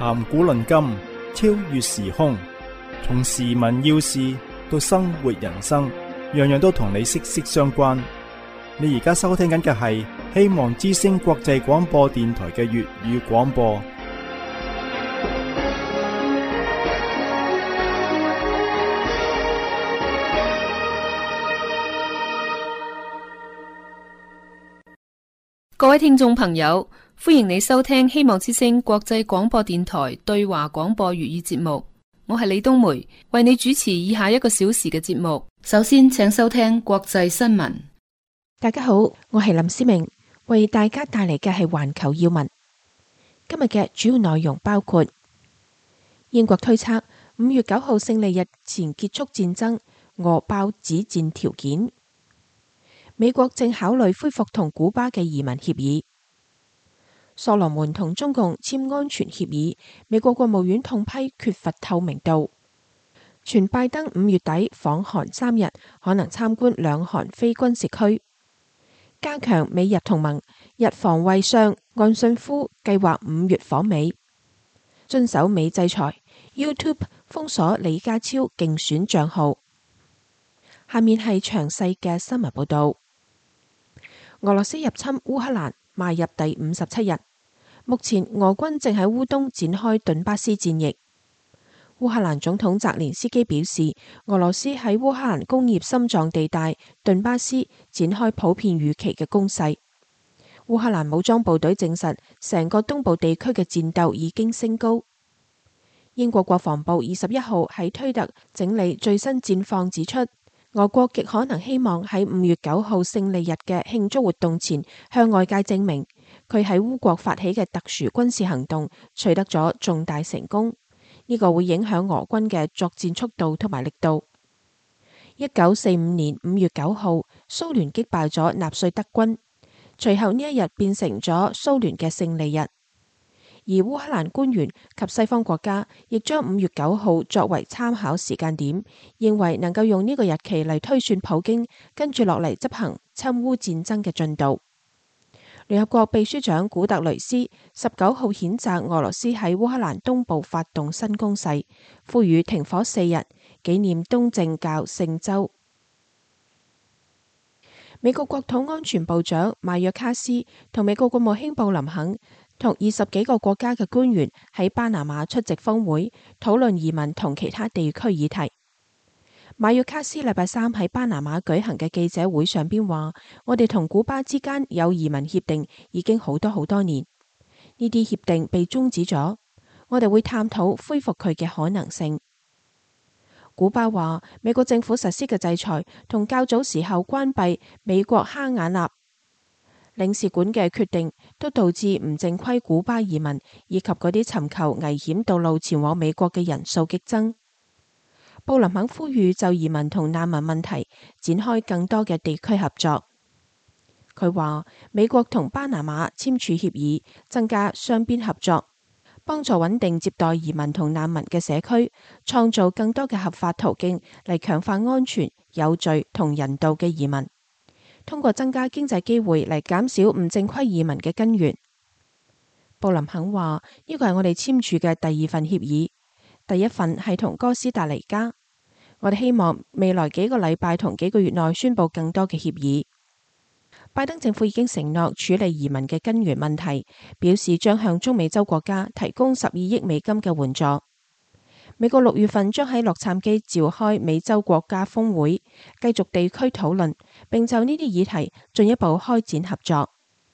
談古論今，超越時空，從時聞要事到生活人生，樣樣都同你息息相關。你而家收聽緊嘅係希望之聲國際廣播電台嘅粵語廣播。 各位聽眾朋友，歡迎你收聽希望之聲國際廣播電台對華廣播粵語節目。我係李冬梅，為你主持以下一個小時嘅節目。首先，請收聽國際新聞。 大家好，我係林思明，為大家帶嚟嘅係環球要聞。今日嘅主要內容包括：英國推測5月9號勝利日前結束戰爭，俄爆止戰條件。美國正考慮恢復同古巴嘅移民協議。所羅門同中共簽安全協議，美國國務院痛批缺乏透明度。傳拜登5月底訪韓3日，可能參觀兩韓非軍事區。加強美日同盟，日防衛相岸信夫計劃5月訪美。遵守美制裁， YouTube 封鎖李家超競選賬號。下面係詳細嘅新聞報道。俄羅斯入侵烏克蘭邁入第57日，目前俄軍正喺烏東展開頓巴斯戰役。烏克蘭總統澤連斯基表示，俄羅斯喺烏克蘭工業心臟地帶頓巴斯展開普遍預期嘅攻勢。烏克蘭武裝部隊證實，成個東部地區嘅戰鬥已經升高。英國國防部21號喺推特整理最新戰況，指出俄國極可能希望喺5月9號勝利日嘅慶祝活動前向外界證明，佢喺烏國發起嘅特殊軍事行動取得咗重大成功。呢個會影響俄軍嘅作戰速度同埋力度。1945年5月9號，蘇聯擊敗咗納粹德軍，隨後呢一日變成咗蘇聯嘅勝利日。而烏克蘭官員及西方國家亦將5月9號作為參考時間點，認為能夠用呢個日期嚟推算普京跟住落嚟執行侵烏戰爭嘅進度。聯合國秘書長古特雷斯19號譴責俄羅斯喺烏克蘭東部發動新攻勢，呼籲停火4日，紀念東正教聖週。美國國土安全部長邁約卡斯同美國國務卿布林肯同20幾個國家嘅官員喺巴拿馬出席峰會，討論移民同其他地區議題。馬約卡斯禮拜三喺巴拿馬舉行嘅記者會上邊話：我哋同古巴之間有移民協定已經好多年，呢啲協定被終止咗，我哋會探討恢復佢嘅可能性。古巴話美國政府實施嘅制裁同較早時候關閉美國哈瓦那領事館嘅決定，都導致唔正規古巴移民以及嗰啲尋求危險道路前往美國嘅人數激增。布林肯呼籲就移民同難民問題展開更多嘅地區合作。佢話美國同巴拿馬簽署協議，增加雙邊合作，幫助穩定接待移民同難民嘅社區，創造更多嘅合法途徑嚟強化安全、有序同人道嘅移民，通過增加經濟機會嚟減少唔正規移民嘅根源。布林肯話呢個係我哋簽署嘅第2份協議，第1份係同哥斯達黎加。我哋希望未來幾個禮拜同幾個月內宣布更多嘅協議。拜登政府已經承諾處理移民嘅根源問題，表示將向中美洲國家提供12億美金嘅援助。美國6月份將喺洛杉磯召開美洲國家峰會，繼續地區討論，並就呢啲議題進一步開展合作。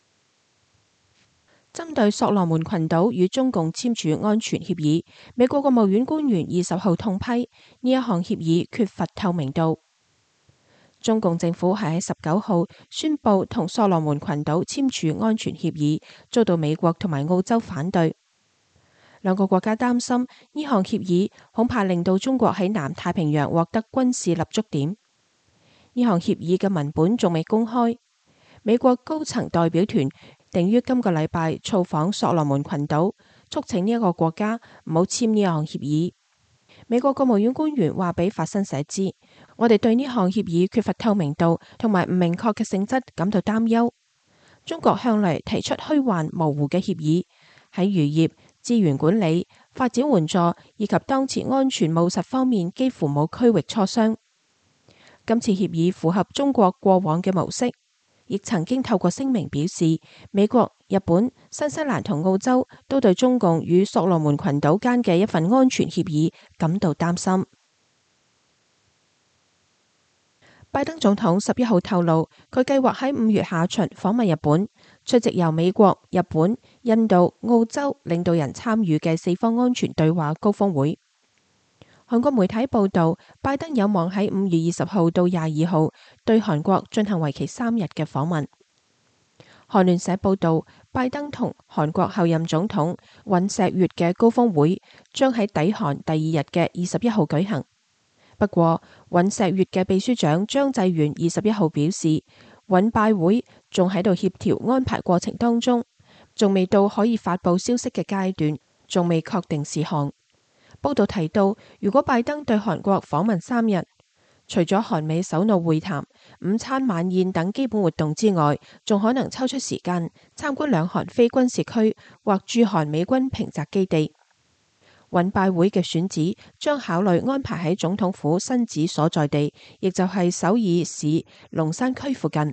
針對索羅門群島與中共簽署安全協議，美國國務院官員20號痛批呢一項協議缺乏透明度。中共政府係喺19號宣布同索羅門群島簽署安全協議，遭到美國同埋澳洲反對。兩個國家擔心呢項協議恐怕令到中國喺南太平洋獲得軍事立足點。呢項協議嘅文本仲未公開。美國高層代表團定於今個禮拜造訪索羅門群島，促請呢一個國家唔好簽呢項協議。美國國務院官員話俾法新社知，我哋對呢項協議缺乏透明度同埋唔明確嘅性質感到擔憂。中國向來提出虛幻模糊嘅協議，喺漁業、 資源管理、發展援助以及當前安全務實方面幾乎冇區域磋商。今次協議符合中國過往嘅模式，亦曾經透過聲明表示，美國、日本、新西蘭同澳洲都對中共與所羅門群島間嘅一份安全協議感到擔心。拜登總統11號透露，佢計劃喺5月下旬訪問日本，出席由美國、日本、印度、澳洲領導人參與嘅4方安全對話高峰會。韓國媒體報道，拜登有望喺5月20號到22號對韓國進行為期3日嘅訪問。韓聯社報道，拜登同韓國後任總統尹錫悅嘅高峰會將喺抵韓第2日嘅21號舉行。不過，尹錫悅嘅秘書長張濟元21號表示，尹拜會仲喺度協調安排過程當中，仲未到可以發佈消息嘅階段，仲未確定事項。報道提到，如果拜登對韓國訪問3日，除咗韓美首腦會談、午餐晚宴等基本活動之外，仲可能抽出時間參觀兩韓非軍事區或駐韓美軍平澤基地。尹拜會嘅選址將考慮安排喺總統府新址所在地，亦就係首爾市龍山區附近。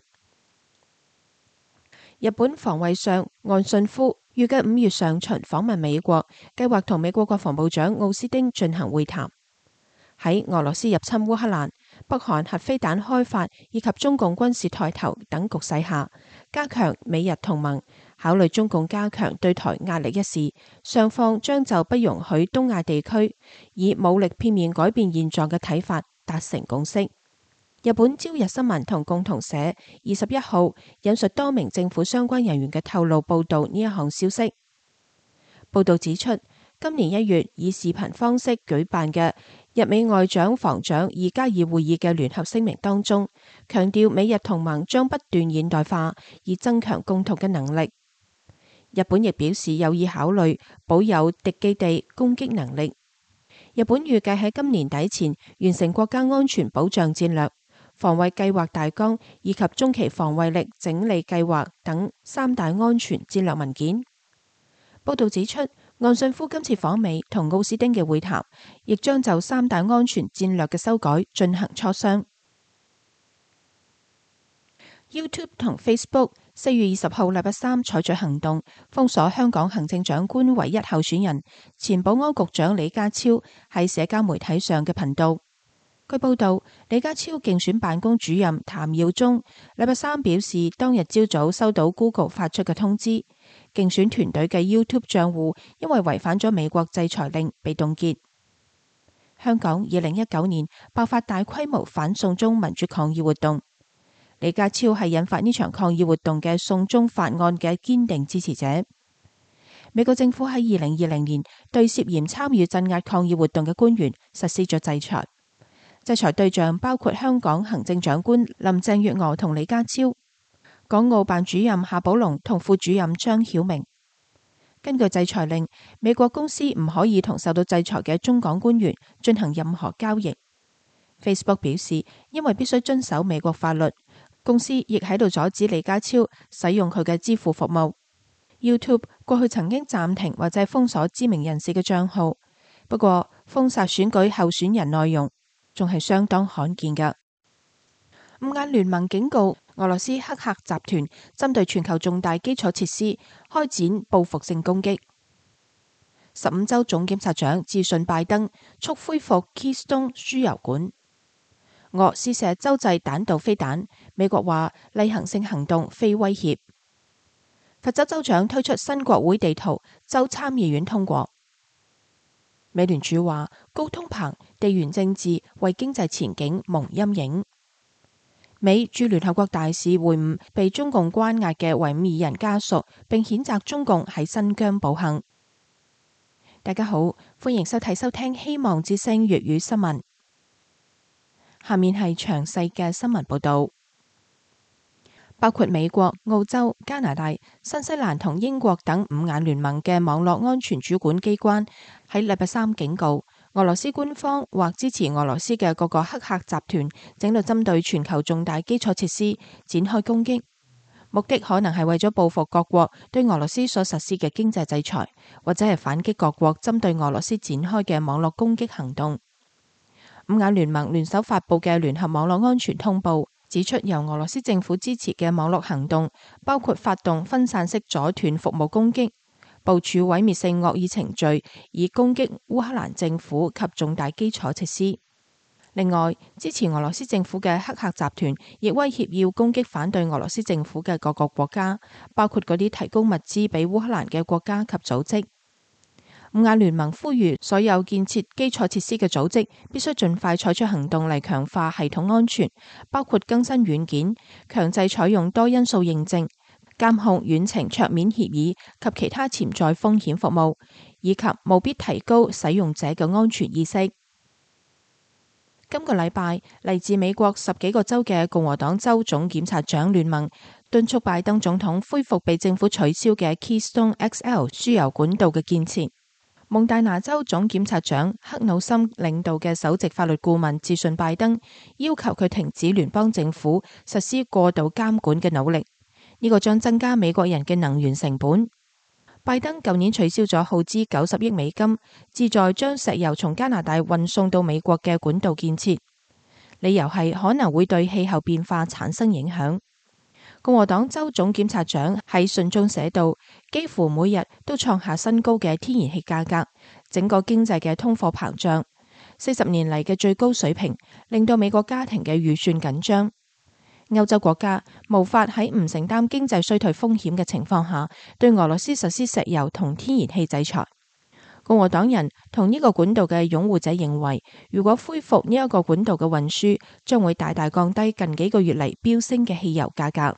日本防衛相岸信夫預計5月上旬訪問美國，計劃同美國國防部長奧斯汀進行會談。喺俄羅斯入侵烏克蘭、北韓核飛彈開發以及中共軍事抬頭等局勢下，加強美日同盟，考慮中共加強對台壓力一事，雙方將就不容許東亞地區以武力片面改變現狀嘅睇法達成共識。日本朝日新聞同共同社21號引述多名政府相關人員嘅透露報道呢一項消息。報道指出，今年1月以視頻方式舉辦嘅日美外長防長2+2會議嘅聯合聲明當中，強調美日同盟將不斷現代化，以增強共同嘅能力。日本亦表示有意考慮保有敵基地攻擊能力。日本預計喺今年底前完成國家安全保障戰略、防衛計劃大綱以及中期防衛力整理計劃等3大安全戰略文件。報道指出，岸信夫今次訪美同奧斯汀嘅會談，亦將就3大安全戰略嘅修改進行磋商。YouTube 同 Facebook 4月20號禮拜三採取行動，封鎖香港行政長官唯一候選人前保安局長李家超喺社交媒體上嘅頻道。據報道，李家超競選辦公主任譚耀宗禮拜三表示，當日朝早收到 Google 發出嘅通知，競選團隊嘅 YouTube 賬戶因為違反咗美國制裁令被凍結。香港2019年爆發大規模反送中民主抗議活動，李家超係引發呢場抗議活動嘅送中法案嘅堅定支持者。美國政府喺2020年對涉嫌參與鎮壓抗議活動嘅官員實施咗制裁。制裁對象包括香港行政長官林鄭月娥同李家超、港澳辦主任夏寶龍同副主任張曉明。根據制裁令，美國公司唔可以同受到制裁嘅中港官員進行任何交易。Facebook 表示，因為必須遵守美國法律，公司亦喺度阻止李家超使用佢嘅支付服務。YouTube 過去曾經暫停或者封鎖知名人士嘅賬號，不過封殺選舉候選人內容仲係相當罕見㗎。五眼聯盟警告俄羅斯黑客集團針對全球重大基礎設施開展報復性攻擊。15州總檢察長致信拜登，促恢復 Keystone 輸油管。俄試射洲際彈道飛彈，美國話例行性行動非威脅。佛州州長推出新國會地圖，州參議院通過。美聯儲話高通膨、地緣政治為經濟前景蒙陰影。美駐聯合國大使會晤被中共關押嘅維吾爾人家屬，並譴責中共喺新疆暴行。大家好，歡迎收聽希望之聲粵語新聞。下面係詳細嘅新聞報道。包括美國、澳洲、加拿大、新西蘭同英國等五眼聯盟嘅網絡安全主管機關喺禮拜三警告，俄羅斯官方或支持俄羅斯嘅各個黑客集團正喺度針對全球重大基礎設施展開攻擊。 目的可能係為咗報復各國對俄羅斯所實施嘅經濟制裁，或者係反擊各國針對俄羅斯展開嘅網絡攻擊行動。五眼聯盟聯手發佈嘅聯合網絡安全通報指出，由俄羅斯政府支持嘅網絡行動包括發動分散式阻斷服務攻擊、部署毀滅性惡意程序以攻擊烏克蘭政府及重大基礎設施。另外，支持俄羅斯政府嘅黑客集團亦威脅要攻擊反對俄羅斯政府嘅各個國家，包括嗰啲提供物資俾烏克蘭嘅國家及組織。五眼聯盟呼籲所有建設基礎設施嘅組織必須盡快採取行動嚟強化系統安全，包括更新軟件、強制採用多因素認證、監控遠程桌面協議及其他潛在風險服務，以及務必提高使用者嘅安全意識。今個禮拜，嚟自美國10幾個州嘅共和黨州總檢察長聯盟敦促拜登總統恢復被政府取消嘅 Keystone XL 輸油管道嘅建設。蒙大拿州總檢察長克魯森領導嘅首席法律顧問致信拜登，要求佢停止聯邦政府實施過度監管嘅努力，呢個將增加美國人嘅能源成本。拜登舊年取消咗耗資90億美金，旨在將石油從加拿大運送到美國嘅管道建設，理由係可能會對氣候變化產生影響。共和黨州總檢察長喺信中寫道，幾乎每日都創下新高嘅天然氣價格，整個經濟嘅通貨膨脹，40年嚟嘅最高水平，令到美國家庭嘅預算緊張。歐洲國家無法喺唔承擔經濟衰退風險嘅情況下，對俄羅斯實施石油同天然氣制裁。共和黨人同呢個管道嘅擁護者認為，如果恢復呢一個管道嘅運輸，將會大大降低近幾個月嚟飆升嘅汽油價格。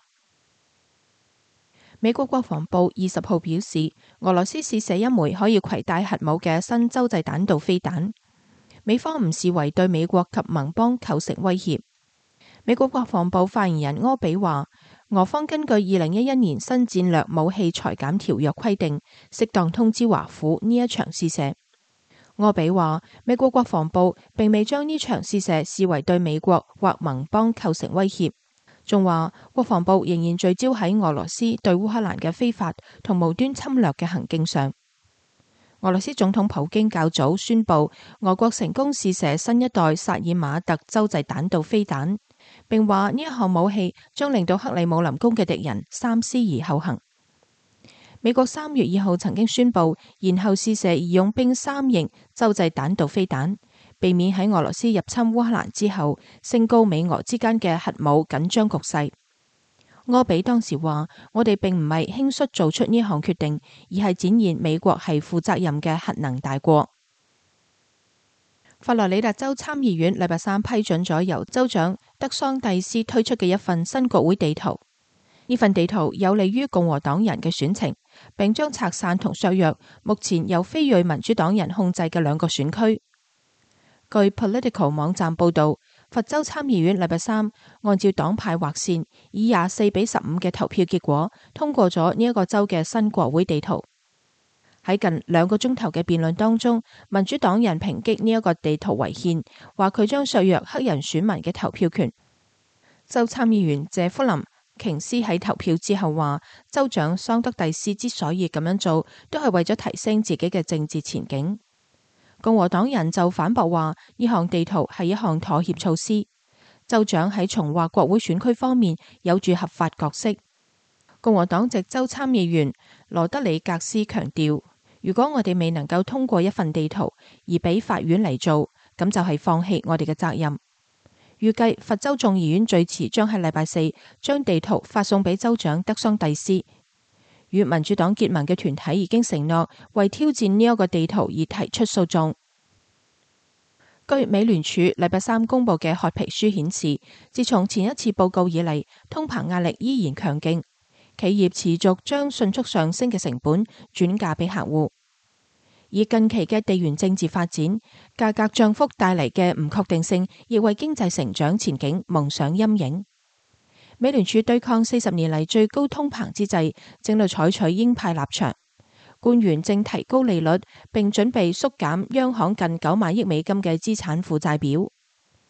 美國國防部20號表示，俄羅斯試射一枚可以攜帶核武嘅新洲際彈道飛彈，美方唔視為對美國及盟邦構成威脅。美國國防部發言人柯比話，俄方根據2011年新戰略武器裁減條約規定，適當通知華府呢一場試射。柯比話，美國國防部並未將呢場試射視為對美國或盟邦構成威脅，仲話國防部仍然聚焦喺俄羅斯對烏克蘭嘅非法同無端侵略嘅行徑上。俄羅斯總統普京較早宣布，俄國成功試射新一代薩爾馬特洲際彈道飛彈，並話呢一項武器將令到克里姆林宮嘅敵人三思而後行。美國3月2號曾經宣布延後試射義勇兵3型洲際彈道飛彈，避免喺俄羅斯入侵烏克蘭之後升高美俄之間嘅核武緊張局勢。柯比當時話，我哋並唔係輕率做出呢項決定，而係展現美國係負責任嘅核能大國。佛羅里達州參議院禮拜3批准咗由州長德桑蒂斯推出嘅一份新國會地圖，呢份地圖有利於共和黨人嘅選情，並將拆散同削弱目前由非裔民主黨人控制嘅2個選區。據 Political 網站報道，佛州參議院禮拜3按照黨派劃線，以24-15嘅投票結果通過咗呢一個州嘅新國會地圖。喺近2個鐘頭嘅辯論當中，民主黨人抨擊呢一個地圖違憲，話佢將削弱黑人選民嘅投票權。州參議員謝夫林瓊斯喺投票之後話，州長桑德蒂斯之所以咁樣做，都係為咗提升自己嘅政治前景。共和黨人就反駁話，呢項地圖係一項妥協措施，州長喺重劃國會選區方面有住合法角色。共和黨籍州參議員羅德里格斯強調，如果我哋未能夠通過一份地圖而俾法院嚟做，咁就係放棄我哋嘅責任。預計佛州眾議院最遲將喺禮拜4將地圖發送俾州長德桑蒂斯。與民主黨結盟嘅團體已經承諾為挑戰呢一個地圖而提出訴訟。據美聯儲禮拜3公布嘅褐皮書顯示，自從前一次報告以嚟，通膨壓力依然強勁，企業持續將迅速上升嘅成本轉嫁俾客戶。而近期嘅地緣政治發展、價格漲幅帶嚟嘅唔確定性，亦為經濟成長前景蒙上陰影。美聯儲對抗40年嚟最高通膨之際，正在採取鷹派立場。官員正提高利率，並準備縮減央行近9萬億美金嘅資產負債表。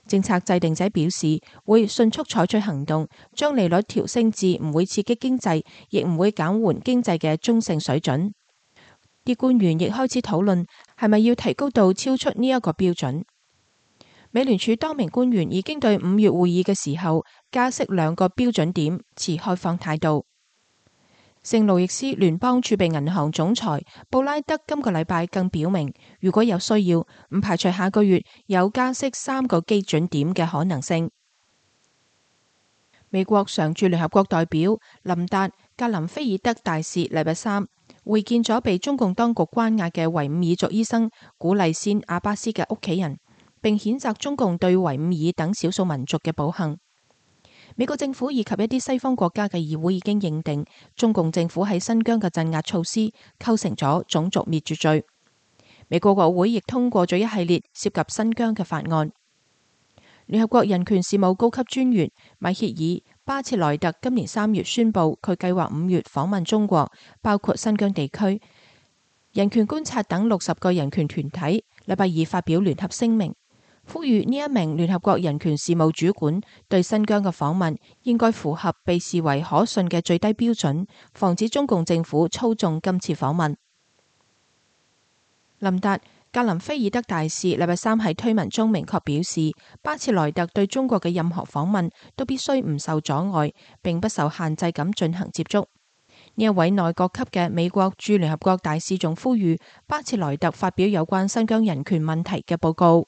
政策制定者表示會迅速採取行動，將利率調升至唔會刺激經濟，亦唔會減緩經濟嘅中性水準。啲官員亦開始討論係咪要提高到超出呢一個標準。美聯儲多名官員已經對5月會議嘅時候加息2個標準點持開放態度。聖路易斯聯邦儲備銀行總裁布拉德今個禮拜更表明，如果有需要，唔排除下個月有加息3個基準點嘅可能性。美國常駐聯合國代表林達格林菲爾德大使禮拜三會見咗被中共當局關押嘅維吾爾族醫生古麗仙阿巴斯嘅屋企人，並譴責中共對維吾爾等少數民族嘅暴行。美國政府以及一啲西方國家嘅議會已經認定中共政府喺新疆嘅鎮壓措施構成咗種族滅絕罪。美國國會亦通過咗一系列涉及新疆嘅法案。聯合國人權事務高級專員米歇爾巴切萊特今年3月宣布，佢計劃5月訪問中國，包括新疆地區、人權觀察等60個人權團體。禮拜二發表聯合聲明，呼籲呢一名聯合國人權事務主管對新疆嘅訪問應該符合被視為可信嘅最低標準，防止中共政府操縱今次訪問。林達格林菲爾德大使禮拜三喺推文中明確表示，巴切萊特對中國嘅任何訪問都必須唔受阻礙，並不受限制咁進行接觸。呢一位內閣級嘅美國駐聯合國大使仲呼籲巴切萊特發表有關新疆人權問題嘅報告。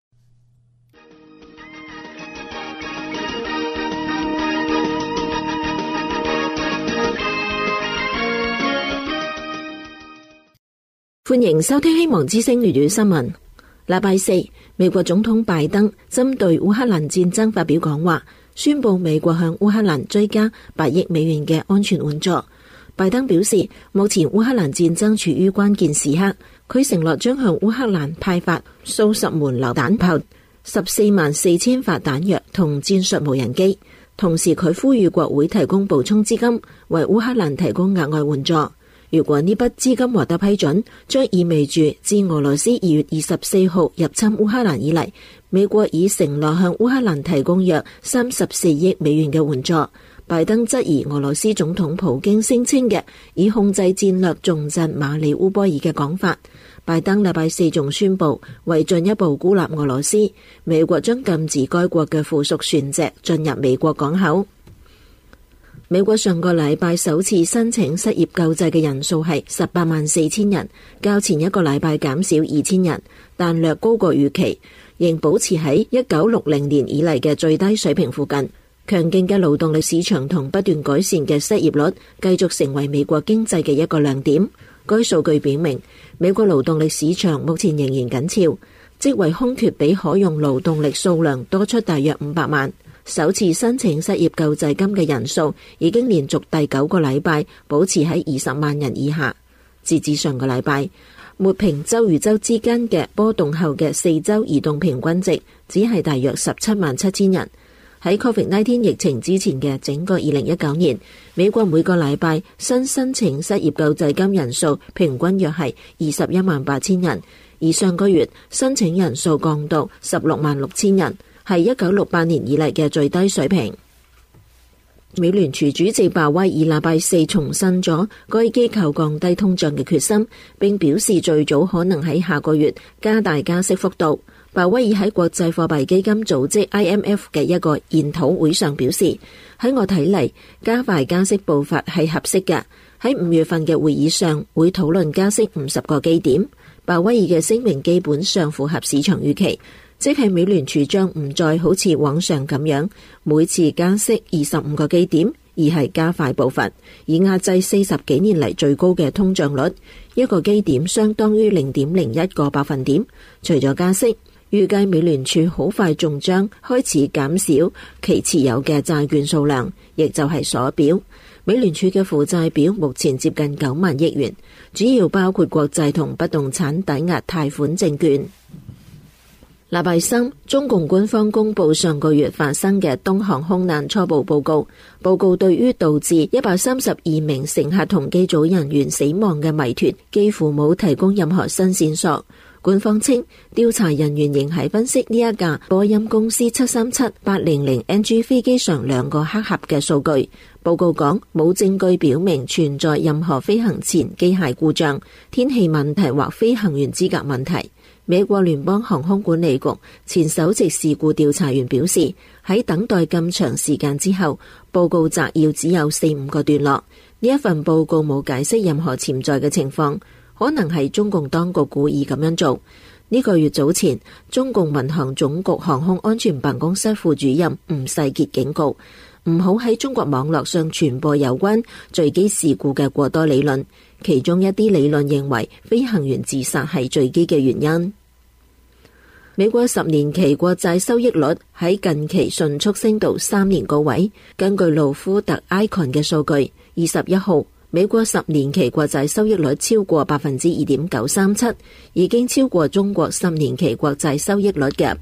歡迎收聽希望之聲粵語新聞。禮拜四，美國總統拜登針對烏克蘭戰爭發表講話，宣布美國向烏克蘭追加8億美元嘅安全援助。拜登表示，目前烏克蘭戰爭處於關鍵時刻，佢承諾將向烏克蘭派發數十門榴彈炮、144000發彈藥同戰術無人機。同時，佢呼籲國會提供補充資金，為烏克蘭提供額外援助。如果呢筆資金獲得批准，將意味住自俄羅斯2月24號入侵烏克蘭以嚟，美國已承諾向烏克蘭提供約34億美元嘅援助。拜登質疑俄羅斯總統普京聲稱嘅以控制戰略重鎮馬里烏波爾嘅講法。拜登禮拜四仲宣布，為進一步孤立俄羅斯，美國將禁止該國嘅附屬船隻進入美國港口。美國上個禮拜首次申請失業救濟嘅人數係184000人，較前一個禮拜減少2000人，但略高過預期，仍保持喺1960年以嚟嘅最低水平附近。強勁嘅勞動力市場同不斷改善嘅失業率繼續成為美國經濟嘅一個亮點。該數據表明，美國勞動力市場目前仍然緊俏，職位空缺比可用勞動力數量多出大約500萬。首次申請失業救濟金嘅人數已經連續第9個禮拜保持喺20萬人以下。截至上個禮拜，抹平周與周之間嘅波動後嘅4周移動平均值只係大約177000人。喺 COVID-19 疫情之前嘅整個2019年，美國每個禮拜新申請失業救濟金人數平均約係218000人，而上個月申請人數降到166000人。係1968年以嚟嘅最低水平。美聯儲主席鮑威爾禮拜四重申咗該機構降低通脹嘅決心，並表示最早可能喺下個月加大加息幅度。鮑威爾喺國際貨幣基金組織 IMF 嘅一個研討會上表示，喺我睇嚟，加快加息步伐係合適嘅。喺5月份嘅會議上會討論加息50個基點。鮑威爾嘅聲明基本上符合市場預期。即係美聯儲將唔再好似往常咁樣每次加息25個基點，而係加快步伐，以壓制40幾年嚟最高嘅通脹率。一個基點相當於0.01個百分點。除咗加息，預計美聯儲好快仲將開始減少其持有嘅債券數量，亦就係鎖表。美聯儲嘅負債表目前接近9萬億元，主要包括國債同不動產抵押貸款證券。禮拜三，中共官方公布上個月發生嘅東航空難初步報告。報告對於導致132名乘客同機組人員死亡嘅謎團幾乎冇提供任何新線索。 官方稱，調查人員仍喺分析呢一架波音公司737-800NG 飛機上2個黑盒嘅數據。報告講，冇證據表明存在任何飛行前機械故障、天氣問題或飛行員資格問題。美國聯邦航空管理局前首席事故調查員表示，喺等待咁長時間之後，報告摘要只有4-5個段落。呢一份報告冇解釋任何潛在嘅情況，可能係中共當局故意咁樣做。呢個月早前，中共民航總局航空安全辦公室副主任吳世傑警告，唔好喺中國網絡上傳播有關墜機事故嘅過多理論，其中一啲理論認為飛行員自殺係墜機嘅原因。美國10年期國債收益率喺近期迅速升到3年高位。根據路夫特 Icon 嘅數據，21號美國10年期國債收益率超過 2.937%， 已經超過中國10年期國債收益率嘅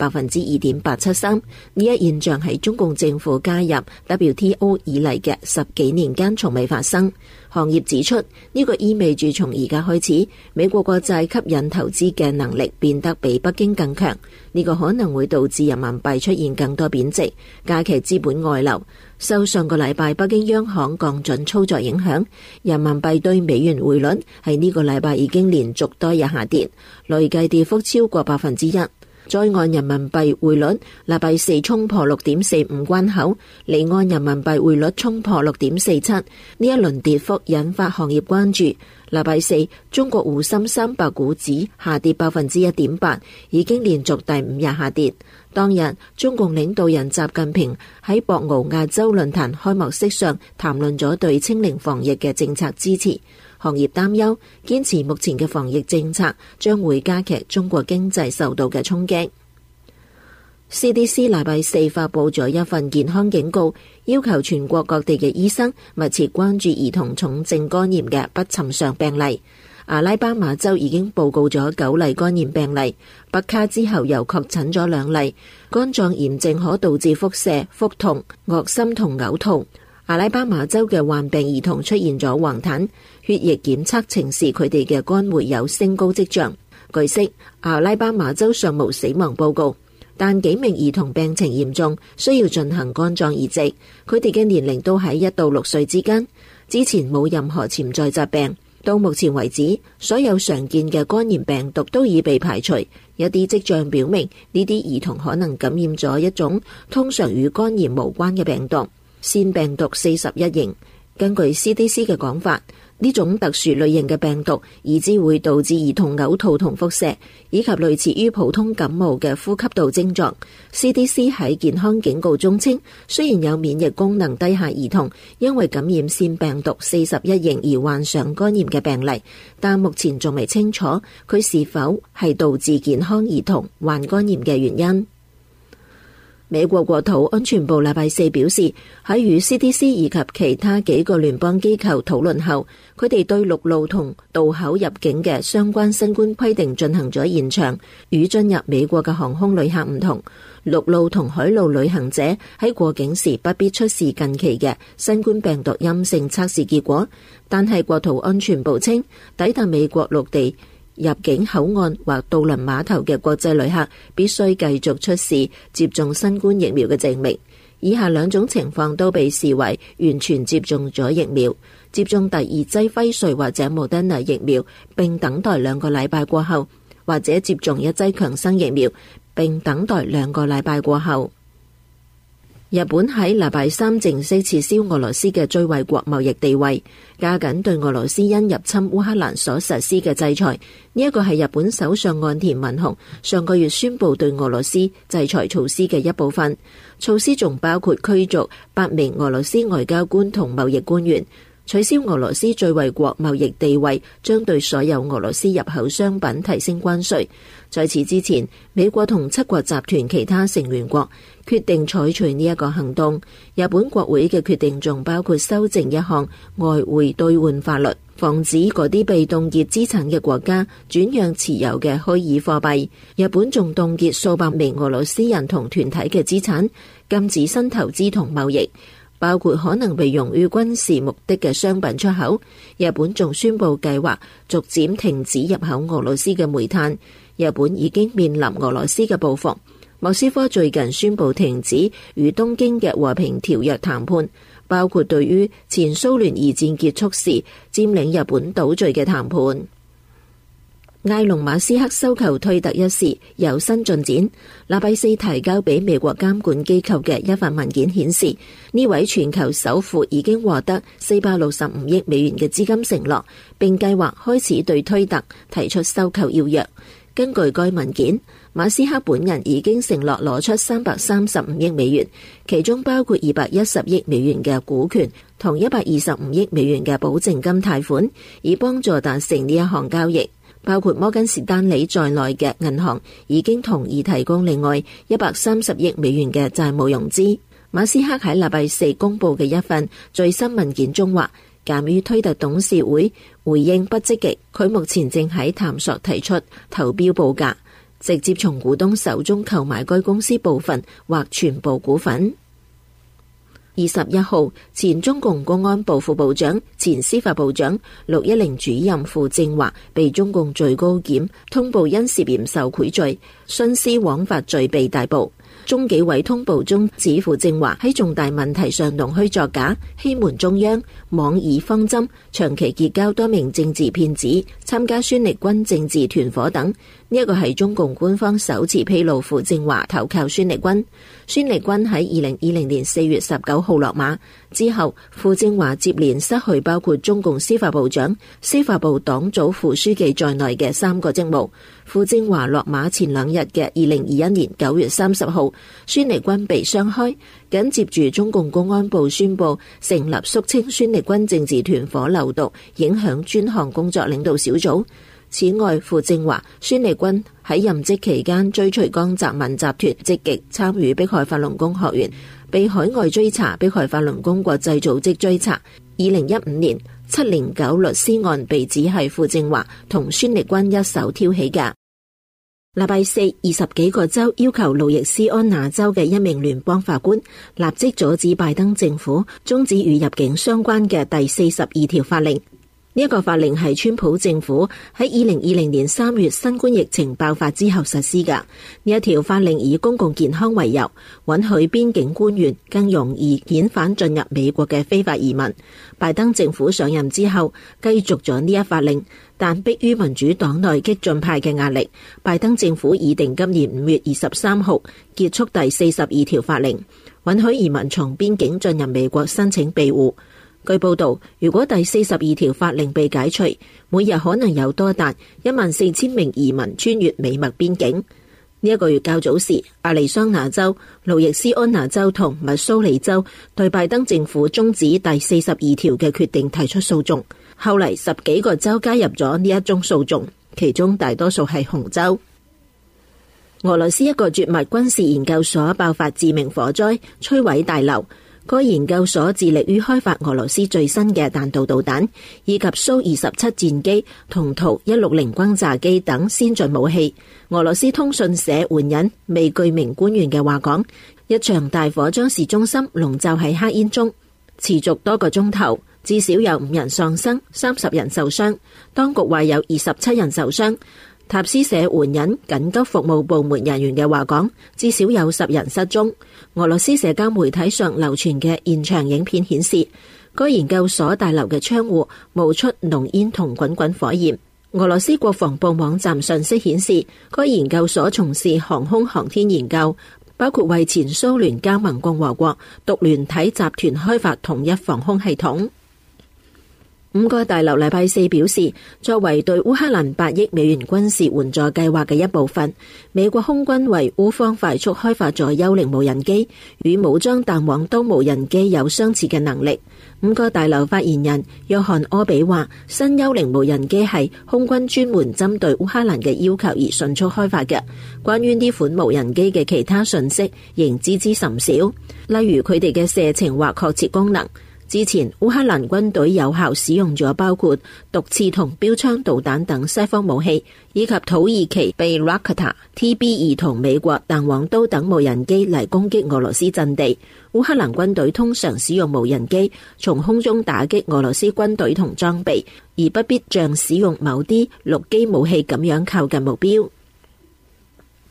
2.873%。呢一現象係中共政府加入 WTO 以嚟嘅10幾年間從未發生。行業指出，呢個意味住從而家開始，美國國債吸引投資嘅能力變得比北京更強。呢個可能會導致人民幣出現更多貶值，加劇資本外流。受上個禮拜北京央行降準操作影響，人民幣對美元匯率喺呢個禮拜已經連續多日下跌，累計跌幅超過 1%。在岸人民幣匯率禮拜四衝破 6.45 關口，離岸人民幣匯率衝破 6.47。呢一輪跌幅引發行業關注。禮拜四，中國滬深300股指下跌 1.8%， 已經連續第5日下跌。當日，中共領導人習近平喺博鰲亞洲論壇開幕式上談論咗對清零防疫嘅政策支持。行業擔憂，堅持目前嘅防疫政策將會加劇中國經濟受到嘅衝擊。CDC 禮拜四發佈咗一份健康警告，要求全國各地嘅醫生密切關注兒童重症肝炎嘅不尋常病例。阿拉巴馬州已經報告咗9例肝炎病例，北卡之後又確診咗2例。肝臟炎症可導致腹瀉、腹痛、噁心同嘔吐。阿拉巴馬州嘅患病兒童出現咗黃疸，血液檢測呈示佢哋嘅肝酶有升高跡象。據悉，阿拉巴馬州尚無死亡報告，但幾名兒童病情嚴重，需要進行肝臟移植。佢哋嘅年齡都喺1到6歲之間，之前冇任何潛在疾病。到目前為止，所有常見嘅肝炎病毒都已被排除。一啲跡象表明，呢啲兒童可能感染咗一種通常與肝炎無關嘅病毒。腺病毒41型。根據 CDC 嘅講法，呢種特殊類型嘅病毒已知會導致兒童嘔吐同腹瀉，以及類似於普通感冒嘅呼吸道症狀。CDC 喺健康警告中稱，雖然有免疫功能低下兒童因為感染腺病毒41型而患上肝炎嘅病例，但目前仲未清楚佢是否係導致健康兒童患肝炎嘅原因。美國國土安全部禮拜四表示，喺與 CDC 以及其他幾個聯邦機構討論後，佢哋對陸路同渡口入境嘅相關新冠規定進行咗延長。與進入美國嘅航空旅客唔同，陸路同海路旅行者喺過境時不必出示近期嘅新冠病毒陰性測試結果，但係國土安全部稱，抵達美國陸地入境口岸或渡輪碼頭嘅國際旅客必須繼續出示接種新冠疫苗嘅證明。以下2種情況都被視為完全接種咗疫苗：接種第2劑輝瑞或者莫德納疫苗並等待2個禮拜過後，或者接種1劑強生疫苗並等待2個禮拜過後。日本喺禮拜三正式撤銷俄羅斯嘅最惠國貿易地位，加緊對俄羅斯因入侵烏克蘭所實施嘅制裁。呢一個係日本首相岸田文雄上個月宣布對俄羅斯制裁措施嘅一部分。措施仲包括驅逐8名俄羅斯外交官同貿易官員。取消俄羅斯最惠國貿易地位將對所有俄羅斯入口商品提升關稅。在此之前，美國同7國集團其他成員國決定採取呢一個行動。日本國會嘅決定仲包括修正一項外匯兌換法律，防止嗰啲被凍結資產嘅國家轉讓持有嘅虛擬貨幣。日本仲凍結數百名俄羅斯人同團體嘅資產，禁止新投資同貿易，包括可能被用於軍事目的嘅商品出口。日本仲宣布計劃逐漸停止入口俄羅斯嘅煤炭。 日本已經面臨俄羅斯嘅報復。莫斯科最近宣布停止與東京嘅和平條約談判，包括對於前蘇聯二戰結束時佔領日本島嶼嘅談判。埃隆馬斯克收購推特一事有新進展。禮拜四提交俾美國監管機構嘅一份文件顯示，呢位全球首富已經獲得465億美元嘅資金承諾，並計劃開始對推特提出收購要約。根據該文件，馬斯克本人已經承諾攞出335億美元，其中包括210億美元嘅股權同125億美元嘅保證金貸款，以幫助達成呢一項交易。包括摩根士丹利在內嘅銀行已經同意提供另外130億美元嘅債務融資。馬斯克喺禮拜四公布嘅一份最新文件中話，鑒於推特董事會回應不積極，佢目前正喺探索提出投標報價，直接從股東手中購買該公司部分或全部股份。21號，前中共公安部副部長、前司法部長610主任傅政華被中共最高檢通報因涉嫌受賄罪、徇私枉法罪被逮捕。中紀委通報中指傅政華喺重大問題上弄虛作假、欺瞞中央、妄議方針，長期結交多名政治騙子，參加孫力軍政治團夥等。呢一個係中共官方首次披露傅政華投靠孫力軍。孫力軍喺2020年4月19號落馬之後，傅政華接連失去包括中共司法部長、司法部黨組副書記在內嘅3個職務。傅政華落馬前2日嘅2021年9月30號，孫力軍被雙開，緊接住中共公安部宣布成立肅清孫力軍政治團夥流毒影響專項工作領導小組。此外，傅政華、孫力軍喺任職期間追隨江澤民集團積極參與迫害法輪功學員，被海外追查迫害法輪功國際組織追查。2015年709律師案被指係傅政華同孫力軍一手挑起嘅。禮拜四，20幾個州要求路易斯安那州嘅一名聯邦法官立即阻止拜登政府終止與入境相關嘅第42條法令。呢一個法令係川普政府喺2020年3月新冠疫情爆發之後實施㗎。呢一條法令以公共健康為由，允許邊境官員更容易遣返進入美國嘅非法移民。拜登政府上任之後繼續咗呢一法令，但迫於民主黨內激進派嘅壓力，拜登政府擬定今年5月23號結束第42條法令，允許移民從邊境進入美國申請庇護。據報道，如果第42條法令被解除，每日可能有多達14000名移民穿越美墨邊境。呢一個月較早時，亞利桑那州、路易斯安那州同密蘇里州對拜登政府終止第42條嘅決定提出訴訟。後嚟10幾個州加入咗呢一宗訴訟，其中大多數係紅州。俄羅斯一個絕密軍事研究所爆發致命火災，摧毀大樓。該研究所致力於開發俄羅斯最新嘅彈道導彈，以及蘇27戰機同圖160轟炸機等先進武器。俄羅斯通訊社援引未具名官員嘅話講，一場大火將市中心籠罩喺黑煙中，持續多個鐘頭，至少有5人喪生，30人受傷。當局話有27人受傷。塔斯社援引緊急服務部門人員嘅話講，至少有10人失蹤。俄羅斯社交媒體上流傳嘅現場影片顯示，該研究所大樓嘅窗戶冒出濃煙同滾滾火焰。俄羅斯國防部網站信息顯示，該研究所從事航空航天研究，包括為前蘇聯加盟共和國獨聯體集團開發統一防空系統。5個大樓禮拜四表示，作為對烏克蘭8億美元軍事援助計劃嘅一部分，美國空軍為烏方快速開發咗幽靈無人機，與武裝彈簧刀無人機有相似嘅能力。5個大樓發言人約翰柯比話，新幽靈無人機係空軍專門針對烏克蘭嘅要求而迅速開發嘅。關於呢款無人機嘅其他信息仍知之甚少，例如佢哋嘅射程或確切功能。之前烏克蘭軍隊有效使用咗包括毒刺同標槍導彈等西方武器，以及土耳其被 Bayraktar、TB2 同美國彈簧刀等無人機嚟攻擊俄羅斯陣地。烏克蘭軍隊通常使用無人機從空中打擊俄羅斯軍隊同裝備，而不必像使用某啲陸基武器咁樣靠近目標。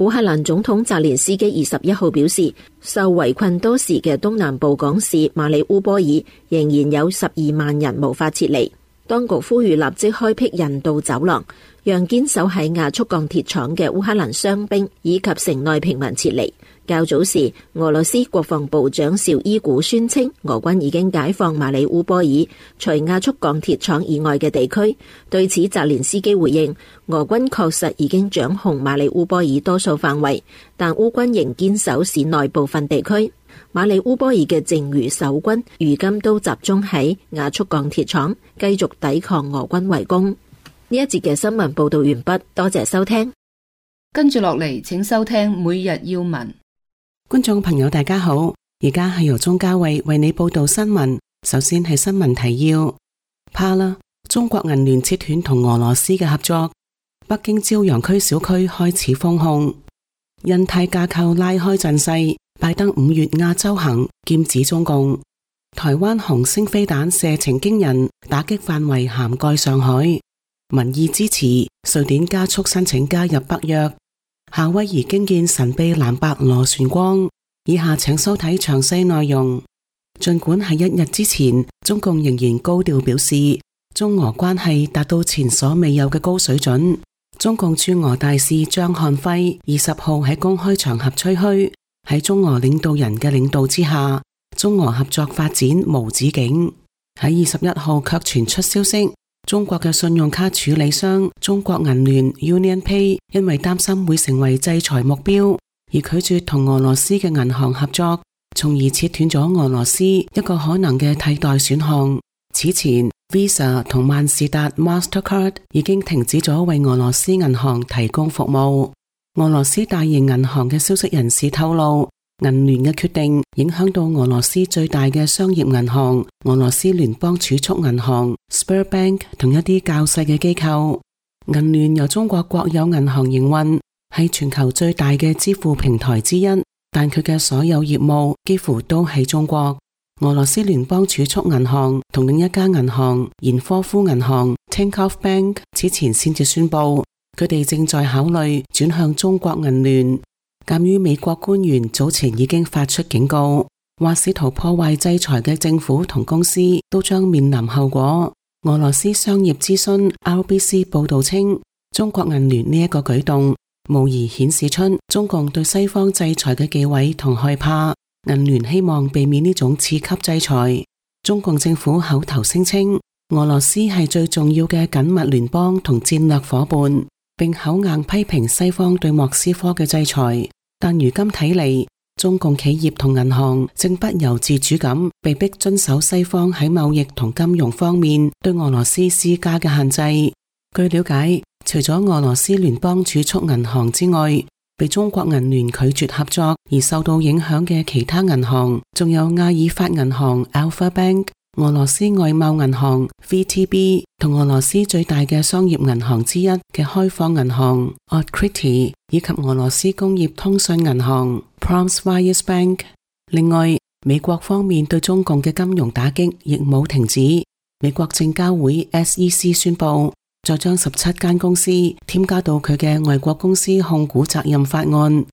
烏克蘭總統澤連斯基21號表示，受圍困多時嘅東南部港市馬里烏波爾仍然有12萬人無法撤離。當局呼籲立即開闢人道走廊，讓堅守喺亞速鋼鐵廠嘅烏克蘭傷兵以及城內平民撤離。較早時，俄羅斯國防部長紹伊古宣稱，俄軍已經解放馬里烏波爾除亞速鋼鐵廠以外嘅地區。對此，澤連斯基回應，俄軍確實已經掌控馬里烏波爾多數範圍，但烏軍仍堅守市內部分地區。馬里烏波爾嘅剩餘守軍如今都集中喺亞速鋼鐵廠，繼續抵抗俄軍圍攻。呢一節嘅新聞報道完畢，多謝收聽。 跟住落嚟，請收聽每日要聞。 觀眾朋友大家好，而家係由鍾嘉慧為你報道新聞。首先係新聞提要：怕啦，中國銀聯切斷同俄羅斯嘅合作。北京朝陽區小區開始封控。印太架構拉開陣勢。拜登5月亞洲行劍指中共。台灣紅星飛彈射程驚人，打擊範圍涵蓋上海。民意支持瑞典加速申請加入北約。夏威夷驚見神秘藍白螺旋光。以下請收睇詳細內容。盡管喺1日之前，中共仍然高調表示中俄關係達到前所未有嘅高水準。中共駐俄大使張漢輝20號喺公開場合吹噓，喺中俄領導人嘅領導之下，中俄合作發展無止境。喺21號卻傳出消息，中國嘅信用卡處理商中國銀聯 UnionPay 因為擔心會成為制裁目標，而拒絕同俄羅斯嘅銀行合作，從而切斷咗俄羅斯一個可能嘅替代選項。此前 Visa 同萬事達 Mastercard 已經停止咗為俄羅斯銀行提供服務。俄羅斯大型銀行嘅消息人士透露，銀聯嘅決定影響到俄羅斯最大嘅商業銀行俄羅斯聯邦儲蓄銀行 Sberbank 同一啲較細嘅機構。銀聯由中國國有銀行營運，係全球最大嘅支付平台之一，但佢嘅所有業務幾乎都喺中國。俄羅斯聯邦儲蓄銀行同另一家銀行延科夫銀行 Tinkoff Bank 此前先至宣布，佢哋正在考慮轉向中國銀聯。鑒於美國官員早前已經發出警告，話試圖破壞制裁嘅政府同公司都將面臨後果。俄羅斯商業資訊 RBC 報道稱，中國銀聯呢一個舉動無疑顯示出中共對西方制裁嘅忌諱同害怕。銀聯希望避免呢種次級制裁。中共政府口頭聲稱，俄羅斯係最重要嘅緊密聯邦同戰略夥伴，並口硬批評西方對莫斯科嘅制裁。但如今睇嚟，中共企業同銀行正不由自主咁被迫遵守西方喺貿易同金融方面對俄羅斯施加嘅限制。據了解，除咗俄羅斯聯邦儲蓄銀行之外，被中國銀聯拒絕合作而受到影響嘅其他銀行，仲有阿爾法銀行 Alpha Bank、俄羅斯外貿銀行 VTB 同俄羅斯最大嘅商業銀行之一嘅開放銀行 Otkritie， 以及俄羅斯工業通訊銀行 Pромsvyabank。另外，美國方面對中共嘅金融打擊亦冇停止。美國證交會 SEC 宣布，再將17間公司添加到佢嘅外國公司控股責任法案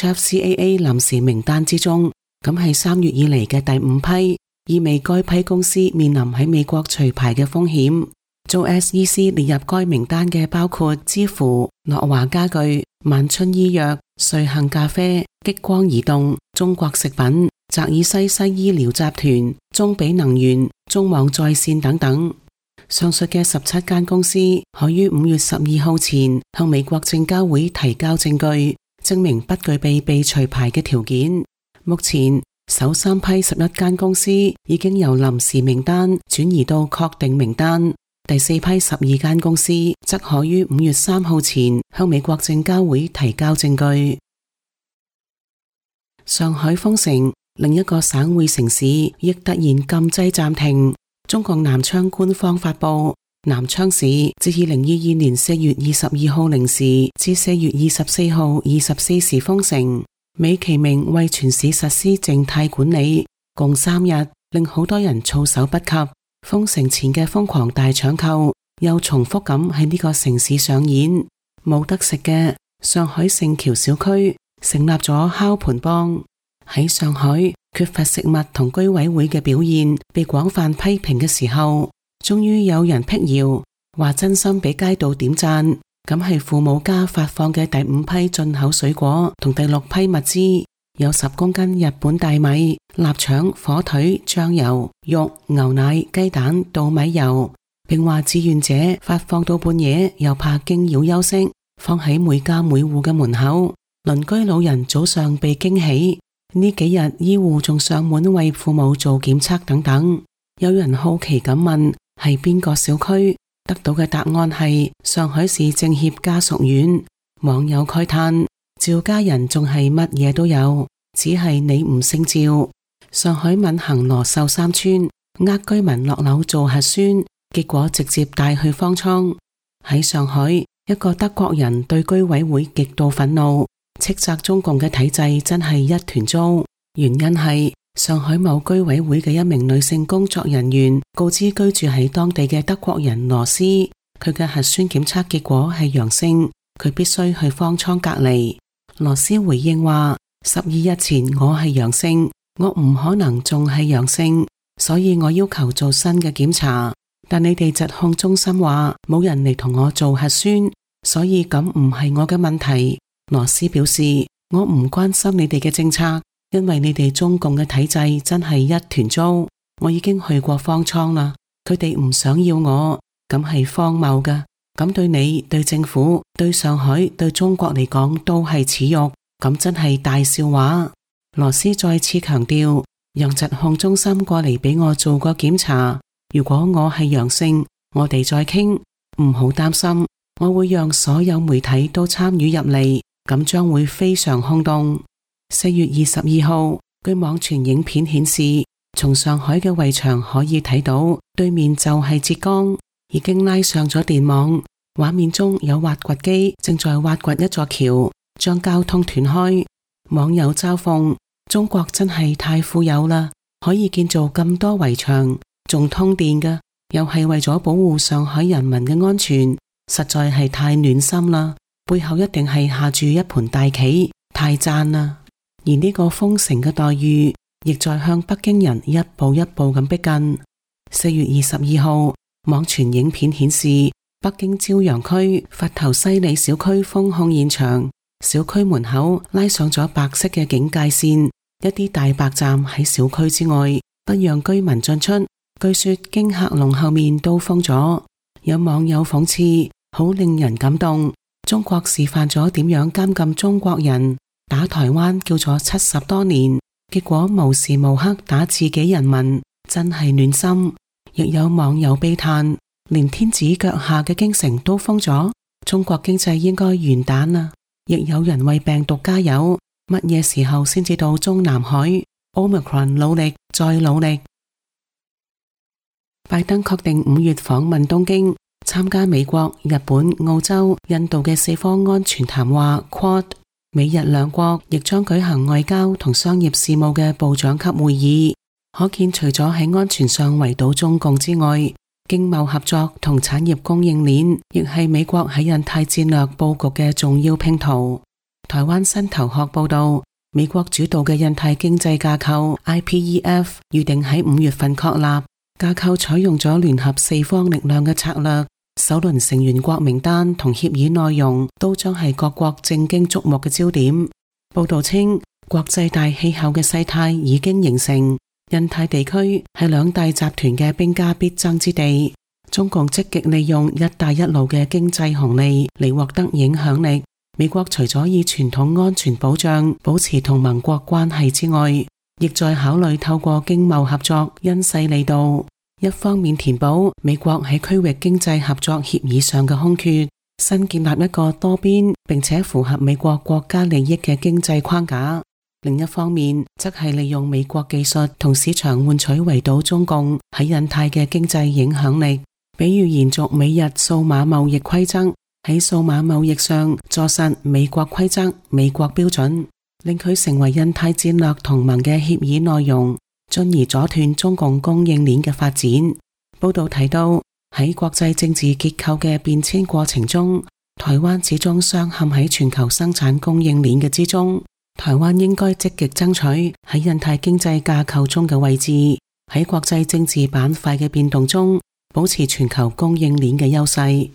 HFCAA 臨時名單之中，咁係3月以嚟嘅第5批，意味該批公司面臨喺美國除牌嘅風險。遭 SEC 列入該名單嘅包括知乎、諾華家具、萬春醫藥、瑞幸咖啡、激光移動、中國食品、澤爾西西醫療集團、中比能源、中網在線等等。上述嘅17間公司可於5月12號前向美國證交會提交證據，證明不具備被除牌嘅條件。目前首3批11間公司已經由臨時名單轉移到確定名單，第4批12間公司則可於5月3號前向美國證交會提交證據。上海封城，另一個省會城市亦突然禁制暫停。中共南昌官方發布，南昌市自2022年4月22號零時至4月24號24時封城，美其名為全市實施靜態管理，共3日，令好多人措手不及。封城前嘅瘋狂大搶購又重複咁喺呢個城市上演，冇得食嘅上海聖橋小區成立咗烤盤幫。喺上海缺乏食物同居委會嘅表現被廣泛批評嘅時候，終於有人闢謠，話真心俾街道點讚。咁係父母家發放嘅第5批進口水果同第6批物資，有10公斤日本大米、臘腸、火腿、醬油、肉、牛奶、雞蛋、稻米油，並話志願者發放到半夜，又怕驚擾休息，放喺每家每戶嘅門口。鄰居老人早上被驚喜，呢幾日醫護仲上門為父母做檢測等等。有人好奇咁問係邊個小區，得到嘅答案係上海市政協家屬院。網友慨嘆，趙家人仲係乜嘢都有，只係你唔姓趙。上海閔行羅秀山村居民落樓做核酸，結果直接帶去方艙。喺上海，一個德國人對居委會極度憤怒，斥責中共嘅體制真係一團糟。原因係上海某居委會嘅一名女性工作人員告知居住喺當地嘅德國人羅斯，佢嘅核酸檢測結果係陽性，佢必須去方艙隔離。羅斯回應話：12日前我係陽性，我唔可能仲係陽性，所以我要求做新嘅檢查。但你哋疾控中心話冇人嚟同我做核酸，所以咁唔係我嘅問題。羅斯表示：我唔關心你哋嘅政策，因為你哋中共嘅體制真係一團糟。我已經去過方艙啦，佢哋唔想要我，咁係荒謬㗎。咁對你、對政府、對上海、對中國嚟講都係恥辱，咁真係大笑話。羅斯再次強調，讓疾控中心過嚟俾我做個檢查，如果我係陽性，我哋再傾，唔好擔心，我會讓所有媒體都參與入嚟，咁將會非常轟動。4月22號，據網傳影片顯示，從上海嘅圍牆可以睇到對面就係浙江，已經拉上咗電網。畫面中有挖掘機正在挖掘一座橋，將交通斷開。網友嘲諷：中國真係太富有啦，可以建造咁多圍牆，仲通電㗎，又係為咗保護上海人民嘅安全，實在係太暖心啦。背後一定係下住一盤大棋，太讚啦。而呢個封城嘅待遇，亦在向北京人一步一步咁逼近。4月22號，網傳影片顯示，北京朝陽區佛頭西里小區封控現場，小區門口拉上咗白色嘅警戒線，一啲大白站喺小區之外，不讓居民進出。據說經客隆後面都封咗。有網友諷刺，好令人感動。中國示範咗點樣監禁中國人，打台灣叫咗70多年，結果無時無刻打自己人民，真係暖心。亦有網友悲嘆，連天子腳下嘅京城都封咗，中國經濟應該完蛋啦。亦有人為病毒加油，乜嘢時候先至到中南海？ Omicron 努力再努力。拜登確定5月訪問東京，參加美國、日本、澳洲、印度嘅4方安全談話 Quad。 美日兩國亦將舉行外交同商業事務嘅部長級會議，可見除咗喺安全上圍堵中共之外，經貿合作同產業供應鏈亦係美國喺印太戰略布局嘅重要拼圖。台灣新頭殼報道，美國主導嘅印太經濟架構 IPEF 預定喺5月份確立，架構採用咗聯合4方力量嘅策略，首輪成員國名單同協議內容都將係各國正經矚目嘅焦點。報道稱，國際大氣候嘅勢態已經形成，印太地區係兩大集團嘅兵家必爭之地。中共積極利用一帶一路嘅經濟紅利嚟獲得影響力。美國除咗以傳統安全保障保持同盟國關係之外，亦在考慮透過經貿合作因勢利導，一方面填補美國喺區域經濟合作協議上嘅空缺，新建立一個多邊並且符合美國國家利益嘅經濟框架；另一方面則係利用美國技術同市場換取圍堵中共喺印太嘅經濟影響力，比如延續美日數碼貿易規則，喺數碼貿易上坐實美國規則、美國標準，令佢成為印太戰略同盟嘅協議內容，進而阻斷中共供應鏈嘅發展。報道提到，喺國際政治結構嘅變遷過程中， 台灣始終鑲嵌喺全球生產供應鏈嘅之中。台灣應該積極爭取喺印太經濟架構中嘅位置，喺國際政治板塊嘅變動中保持全球供應鏈嘅優勢。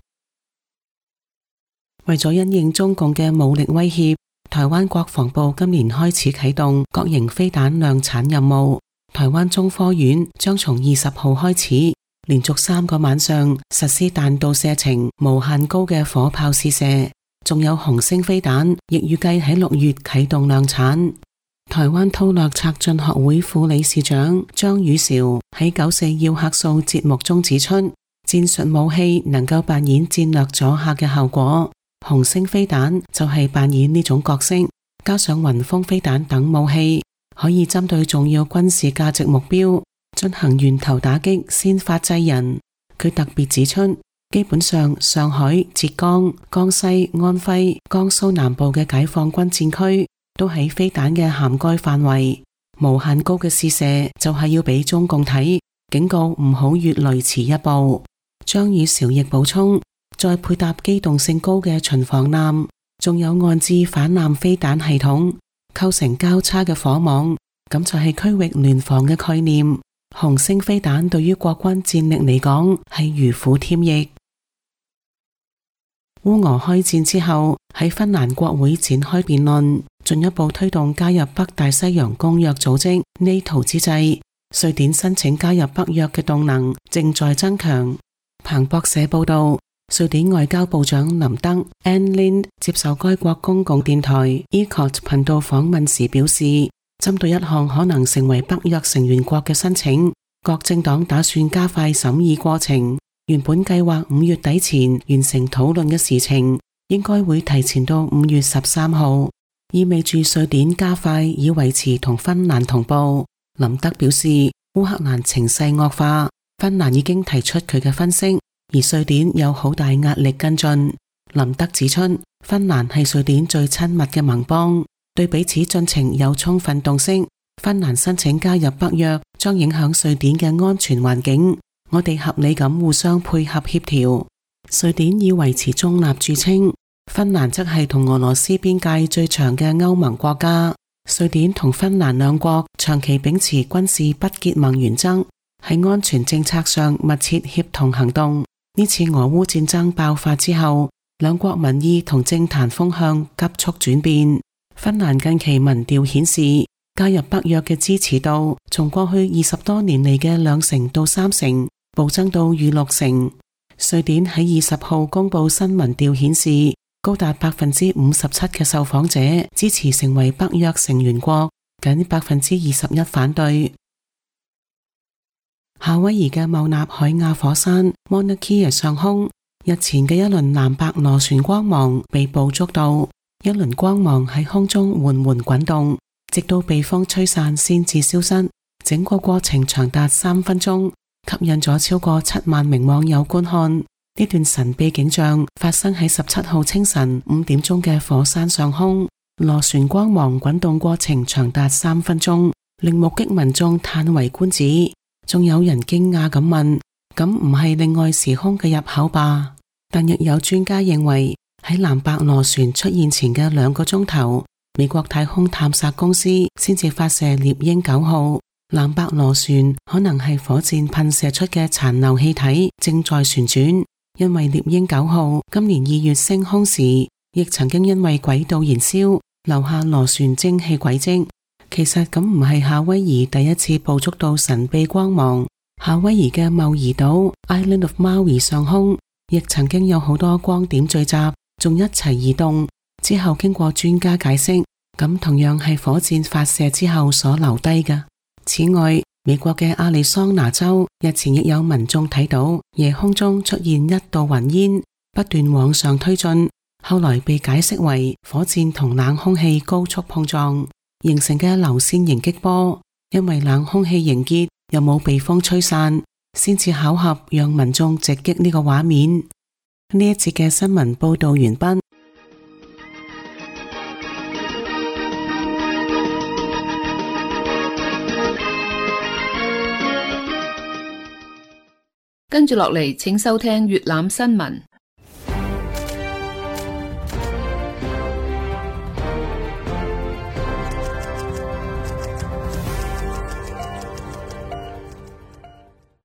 為咗因應中共嘅武力威脅，台灣國防部今年開始啟動各型飛彈量產任務。台灣中科院將從20號開始，連續3個晚上實施彈道射程無限高嘅火炮試射。仲有紅星飛彈，亦預計喺6月啟動量產。台灣韜略策進學會副理事長張宇韶喺94要客訴節目中指出，戰術武器能夠扮演戰略阻嚇嘅效果，紅星飛彈就係扮演呢種角色，加上雲峰飛彈等武器，可以針對重要軍事價值目標進行源頭打擊，先發制人。佢特別指出，基本上上海、浙江、江西、安徽、江蘇南部嘅解放軍戰區都喺飛彈嘅涵蓋範圍，無限高嘅試射就係要俾中共睇，警告唔好越雷池一步。張宇韶亦補充，再配搭機動性高嘅巡防艦，仲有岸置反艦飛彈系統，構成交叉嘅火網，咁就係區域聯防嘅概念。紅星飛彈對於國軍戰力嚟講係如虎添翼。烏俄開戰之後，喺芬蘭國會展開辯論，進一步推動加入北大西洋公約組織 NATO 之際，瑞典申請加入北約嘅動能正在增強。彭博社報道，瑞典外交部長林德 Ann Linde 接受該國公共電台 Ekot 頻道訪問時表示，針對一項可能成為北約成員國嘅申請，各政黨打算加快審議過程。原本計劃5月底前完成討論嘅事情，應該會提前到5月13號，意味住瑞典加快以維持同芬蘭同步。林德表示，烏克蘭情勢惡化，芬蘭已經提出佢嘅分析，而瑞典有好大壓力跟進。林德指出，芬蘭係瑞典最親密嘅盟邦，對彼此進程有充分洞悉。芬蘭申請加入北約將影響瑞典嘅安全環境，我哋合理咁互相配合協調。瑞典以維持中立著稱，芬蘭則係同俄羅斯邊界最長嘅歐盟國家。瑞典同芬蘭兩國長期秉持軍事不結盟原則，喺安全政策上密切協同行動。呢次俄烏戰爭爆發之後，兩國民意同政壇風向急速轉變。芬蘭近期民調顯示，加入北約嘅支持度從過去20多年嚟嘅2成到3成，暴增到逾6成。瑞典喺20號公布新民調顯示，高達57%嘅受訪者支持成為北約成員國，僅21%反對。夏威夷嘅茂納海亞火山 Mauna Kea 上空，日前嘅一輪藍白螺旋光芒被捕捉到，一輪光芒喺空中緩緩滾動，直到被風吹散先至消失。整個過程長達3分鐘，吸引咗超過7萬名網友觀看。呢段神秘景象發生喺17號清晨5點鐘嘅火山上空，螺旋光芒滾動過程長達3分鐘，令目擊民眾嘆為觀止。仲有人驚訝咁問：咁唔係另外時空嘅入口吧？但亦有專家認為，喺藍白螺旋出現前嘅2個鐘頭，美國太空探索公司先至發射獵鷹9號。藍白螺旋可能係火箭噴射出嘅殘留氣體正在旋轉，因為獵鷹9號今年2月升空時，亦曾經因為軌道燃燒留下螺旋蒸汽軌跡。其實咁唔係夏威夷第一次捕捉到神秘光芒，夏威夷嘅茂宜島 Island of Maui 上空亦曾經有好多光點聚集，仲一齊移動。之後經過專家解釋，咁同樣係火箭發射之後所留低嘅。此外，美國嘅亞利桑那州日前亦有民眾睇到夜空中出現一道雲煙，不斷往上推進，後來被解釋為火箭同冷空氣高速碰撞形成嘅流線型激波，因為冷空氣凝結又冇被風吹散，先至巧合讓民眾直擊呢個畫面。呢一節嘅新聞報道完畢。 跟住落嚟，請收聽粵覽新聞。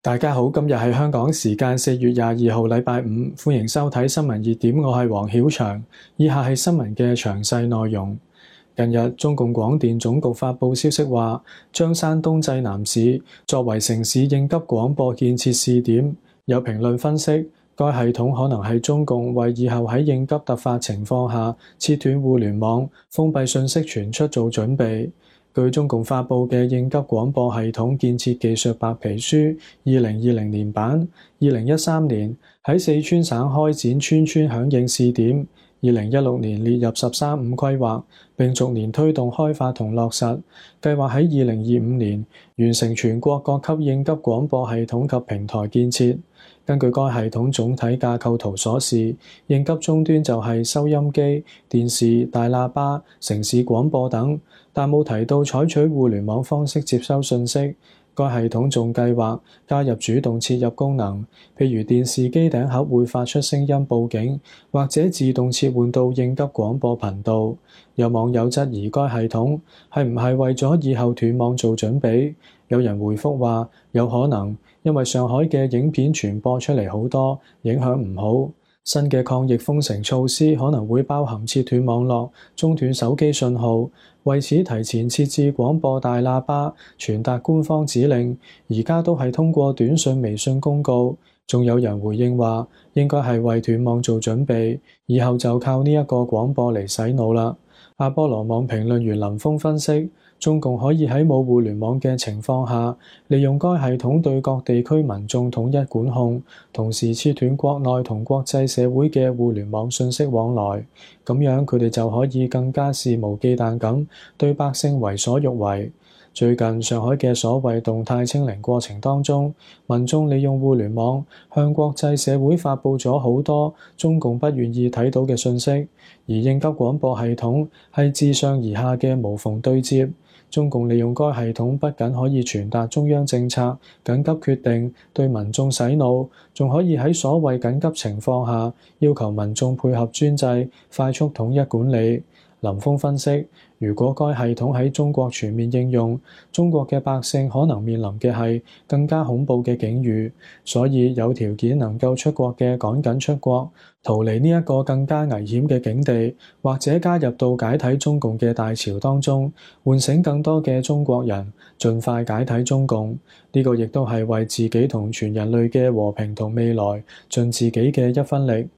大家好，今日係香港時間4月22號禮拜五，歡迎收睇新聞熱點，我係黃曉翔。以下係新聞嘅詳細內容。近日，中共廣電總局發布消息話，將山東濟南市作為城市應急廣播建設試點。有評論分析，該系統可能係中共為以後喺應急突發情況下切斷互聯網、封閉信息傳出做準備。據中共發布嘅應急廣播系統建設技術白皮書2020年版，2013年喺四川省開展村村響應試點，2016年列入13.5規劃，並逐年推動開發同落實，計劃喺2025年完成全國各級應急廣播系統及平台建設。根據該系統總體架構圖所示，應急終端就係收音機、電視、大喇叭、城市廣播等，但冇提到採取互聯網方式接收信息。該系統仲計劃加入主動切入功能，譬如電視機頂盒會發出聲音報警，或者自動切換到應急廣播頻道。有網友質疑該系統係唔係為咗以後斷網做準備？有人回覆話有可能，因為上海嘅影片傳播出嚟好多，影響唔好。新嘅抗疫封城措施可能會包含切斷網絡、中斷手機信號，為此提前設置廣播大喇叭，傳達官方指令。而家都係通過短信、微信公告。仲有人回應話，應該係為斷網做準備，以後就靠呢一個廣播嚟洗腦啦。阿波羅網評論員林峰分析，中共可以喺冇互聯網嘅情況下，利用該系統對各地區民眾統一管控，同時切斷國內同國際社會嘅互聯網信息往來，咁樣佢哋就可以更加肆無忌憚咁對百姓為所欲為。最近上海嘅所謂動態清零過程當中，民眾利用互聯網向國際社會發布咗好多中共不願意睇到嘅信息，而應急廣播系統係自上而下嘅無縫對接。中共利用該系統不僅可以傳達中央政策、緊急決定，對民眾洗腦，仲可以喺所謂緊急情況下要求民眾配合專制、快速統一管理。林峰分析，如果該系統喺中國全面應用，中國嘅百姓可能面臨嘅係更加恐怖嘅境遇，所以有條件能夠出國嘅趕緊出國，逃離呢一個更加危險嘅境地，或者加入到解體中共嘅大潮當中，喚醒更多嘅中國人，盡快解體中共。呢個亦都係為自己同全人類嘅和平同未來盡自己嘅一分力。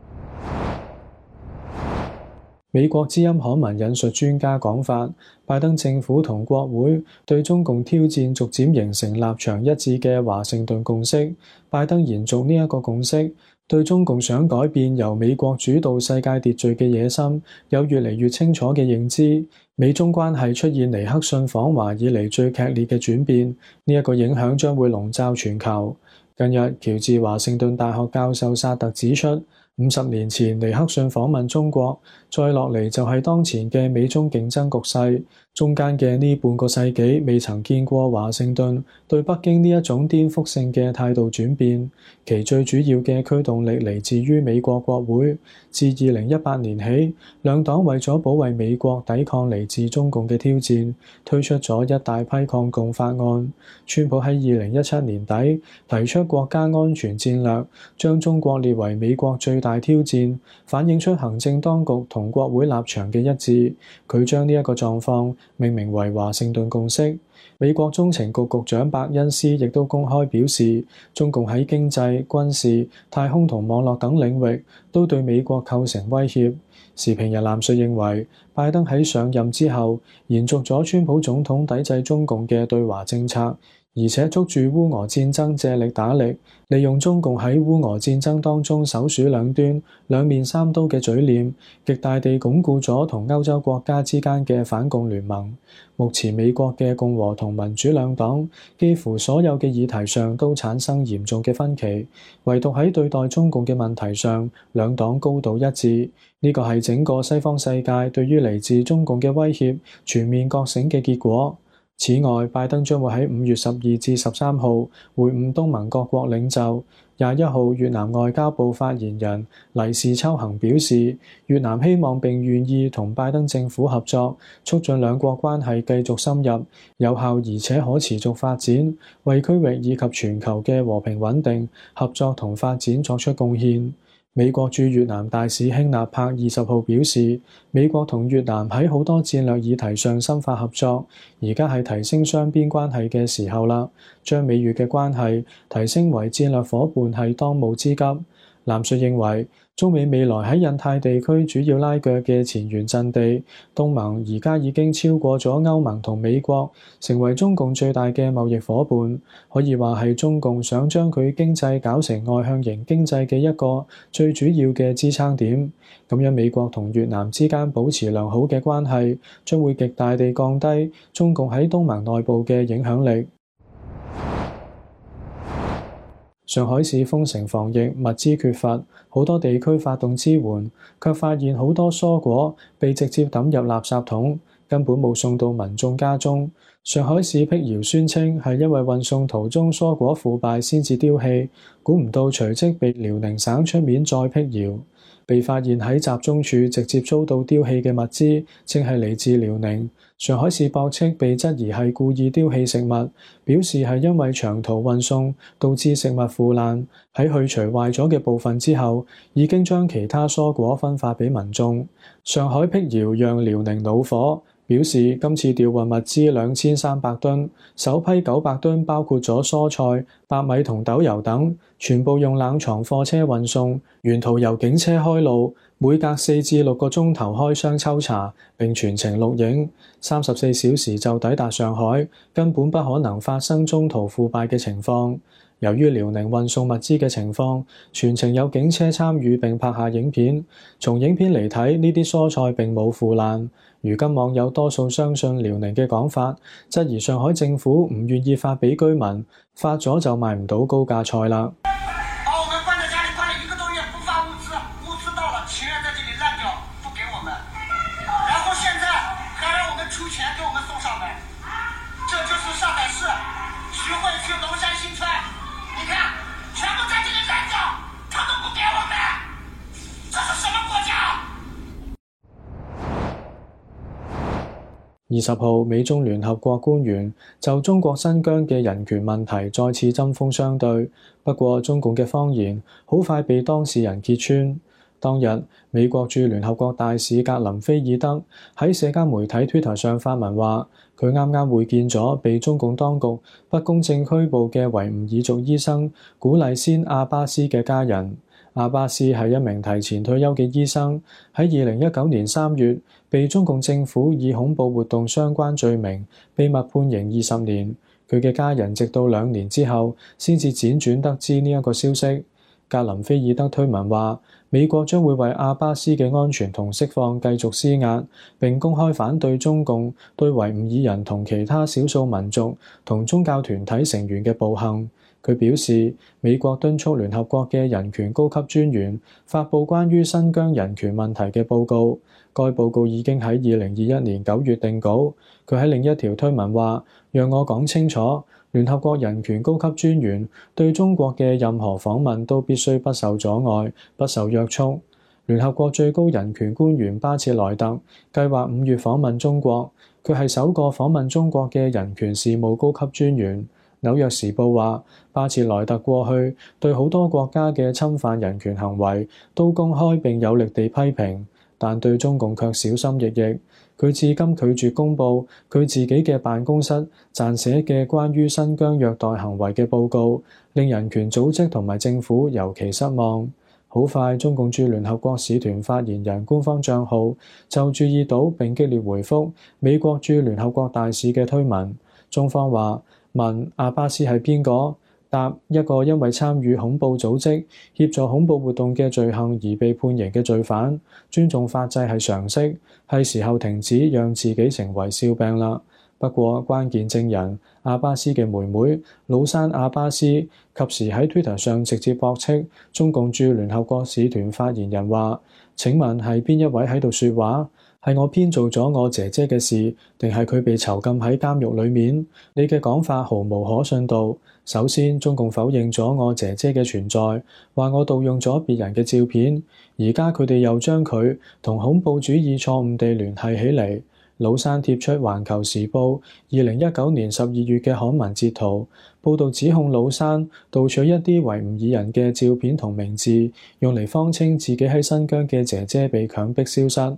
美國之音刊文引述專家講法，拜登政府同國會對中共挑戰逐漸形成立場一致嘅華盛頓共識。拜登延續呢一個共識，對中共想改變由美國主導世界秩序嘅野心有越嚟越清楚嘅認知。美中關係出現尼克遜訪華以嚟最劇烈嘅轉變，呢一個影響將會籠罩全球。近日，喬治華盛頓大學教授薩特指出，50年前尼克遜訪問中國，再落嚟就係當前嘅美中競爭局勢。中間嘅呢半個世紀未曾見過華盛頓對北京呢一種顛覆性嘅態度轉變，其最主要嘅驅動力嚟自於美國國會。自2018年起，兩黨為咗保衛美國抵抗嚟自中共嘅挑戰，推出咗一大批抗共法案。川普喺2017年底提出國家安全戰略，將中國列為美國最大挑戰，反映出行政當局同國會立場嘅一致。佢將呢一個狀況命名為華盛頓共識。美國中情局局長伯恩斯亦都公開表示，中共喺經濟、軍事、太空同網絡等領域都對美國構成威脅。時評人藍瑞認為，拜登喺上任之後延續咗川普總統抵制中共嘅對華政策，而且捉住烏俄戰爭借力打力，利用中共喺烏俄戰爭當中首鼠兩端、兩面三刀嘅嘴臉，極大地鞏固咗同歐洲國家之間嘅反共聯盟。目前美國嘅共和同民主兩黨幾乎所有嘅議題上都產生嚴重嘅分歧，唯獨喺對待中共嘅問題上，兩黨高度一致。呢個係整個西方世界對於嚟自中共嘅威脅全面覺醒嘅結果。此外，拜登將會喺5月12至13號會晤東盟各國領袖， 21號，越南外交部發言人黎氏秋行表示，越南希望並願意同拜登政府合作，促進兩國關係繼續深入、有效而且可持續發展，為區域以及全球嘅和平穩定、合作同發展作出貢獻。美國駐越南大使興納柏20號表示，美國同越南喺好多戰略議題上深化合作，而家係提升雙邊關係嘅時候啦，將美越嘅關係提升為戰略夥伴係當務之急。藍述認為，中美未來喺印太地區主要拉鋸嘅前沿陣地，東盟而家已經超過咗歐盟同美國，成為中共最大嘅貿易夥伴，可以話係中共想將佢經濟搞成外向型經濟嘅一個最主要嘅支撐點。咁樣美國同越南之間保持良好嘅關係，將會極大地降低中共喺東盟內部嘅影響力。上海市封城防疫，物資缺乏，好多地區發動支援，卻發現好多蔬果被直接抌入垃圾桶，根本冇送到民眾家中。上海市闢謠宣稱係因為運送途中蔬果腐敗先至丟棄，估唔到隨即被遼寧省出面再闢謠。被發現喺集中處直接遭到丟棄嘅物資，正係嚟自遼寧。上海市駁斥被質疑係故意丟棄食物，表示係因為長途運送導致食物腐爛，喺去除壞咗嘅部分之後，已經將其他蔬果分發俾民眾。上海闢謠讓遼寧惱火，表示今次調運物資2300噸，首批900噸包括咗蔬菜、白米同豆油等，全部用冷藏貨車運送，沿途由警車開路，每隔4至6個鐘頭開箱抽查，並全程錄影，34小時就抵達上海，根本不可能發生中途腐敗嘅情況。由於遼寧運送物資嘅情況，全程有警車參與並拍下影片。從影片嚟睇，呢啲蔬菜並冇腐爛。如今網友多數相信遼寧嘅講法，質疑上海政府唔願意發俾居民，發咗就賣唔到高價菜啦。20號，美中聯合國官員就中國新疆嘅人權問題再次針鋒相對，不過中共嘅謊言好快被當事人揭穿。當日，美國駐聯合國大使格林菲爾德喺社交媒體 Twitter 上發文話，佢啱啱會見咗被中共當局不公正拘捕嘅維吾爾族醫生古麗仙阿巴斯嘅家人。阿巴斯係一名提前退休嘅醫生，喺2019年3月被中共政府以恐怖活動相關罪名秘密判刑20年。佢嘅家人直到2年之後先至輾轉得知呢一個消息。格林菲爾德推文話，美國將會為阿巴斯嘅安全同釋放繼續施壓，並公開反對中共對維吾爾人同其他少數民族同宗教團體成員嘅暴行。佢表示，美國敦促聯合國嘅人權高級專員發布關於新疆人權問題嘅報告。該報告已經喺2021年9月定稿。佢喺另一條推文話，讓我講清楚，聯合國人權高級專員對中國嘅任何訪問都必須不受阻礙、不受約束。聯合國最高人權官員巴切萊特計劃5月訪問中國，佢係首個訪問中國嘅人權事務高級專員。紐約時報話，巴切萊特過去對好多國家嘅侵犯人權行為都公開並有力地批評，但對中共卻小心翼翼。佢至今拒絕公佈佢自己嘅辦公室撰寫嘅關於新疆虐待行為嘅報告，令人權組織同埋政府尤其失望。好快，中共駐聯合國使團發言人官方帳號就注意到並激烈回覆美國駐聯合國大使嘅推文。中方話，問阿巴斯係邊個？答，一個因為參與恐怖組織、協助恐怖活動嘅罪行而被判刑嘅罪犯。尊重法制係常識，係時候停止讓自己成為笑柄啦。不過關鍵證人阿巴斯嘅妹妹魯山阿巴斯及時喺 Twitter 上直接駁斥中共駐聯合國使團發言人話：請問係邊一位喺度説話？ 係我編造咗我姐姐嘅事，定係佢被囚禁喺監獄裏面？你嘅講法毫無可信度。首先，中共否認咗我姐姐嘅存在，話我盜用咗別人嘅照片，而家佢哋又將佢同恐怖主義錯誤地聯繫起嚟。老山貼出《環球時報》2019年12月嘅刊文截圖，報導指控老山盜取一啲維吾爾人嘅照片同名字，用嚟謊稱自己喺新疆嘅姐姐被強迫消失。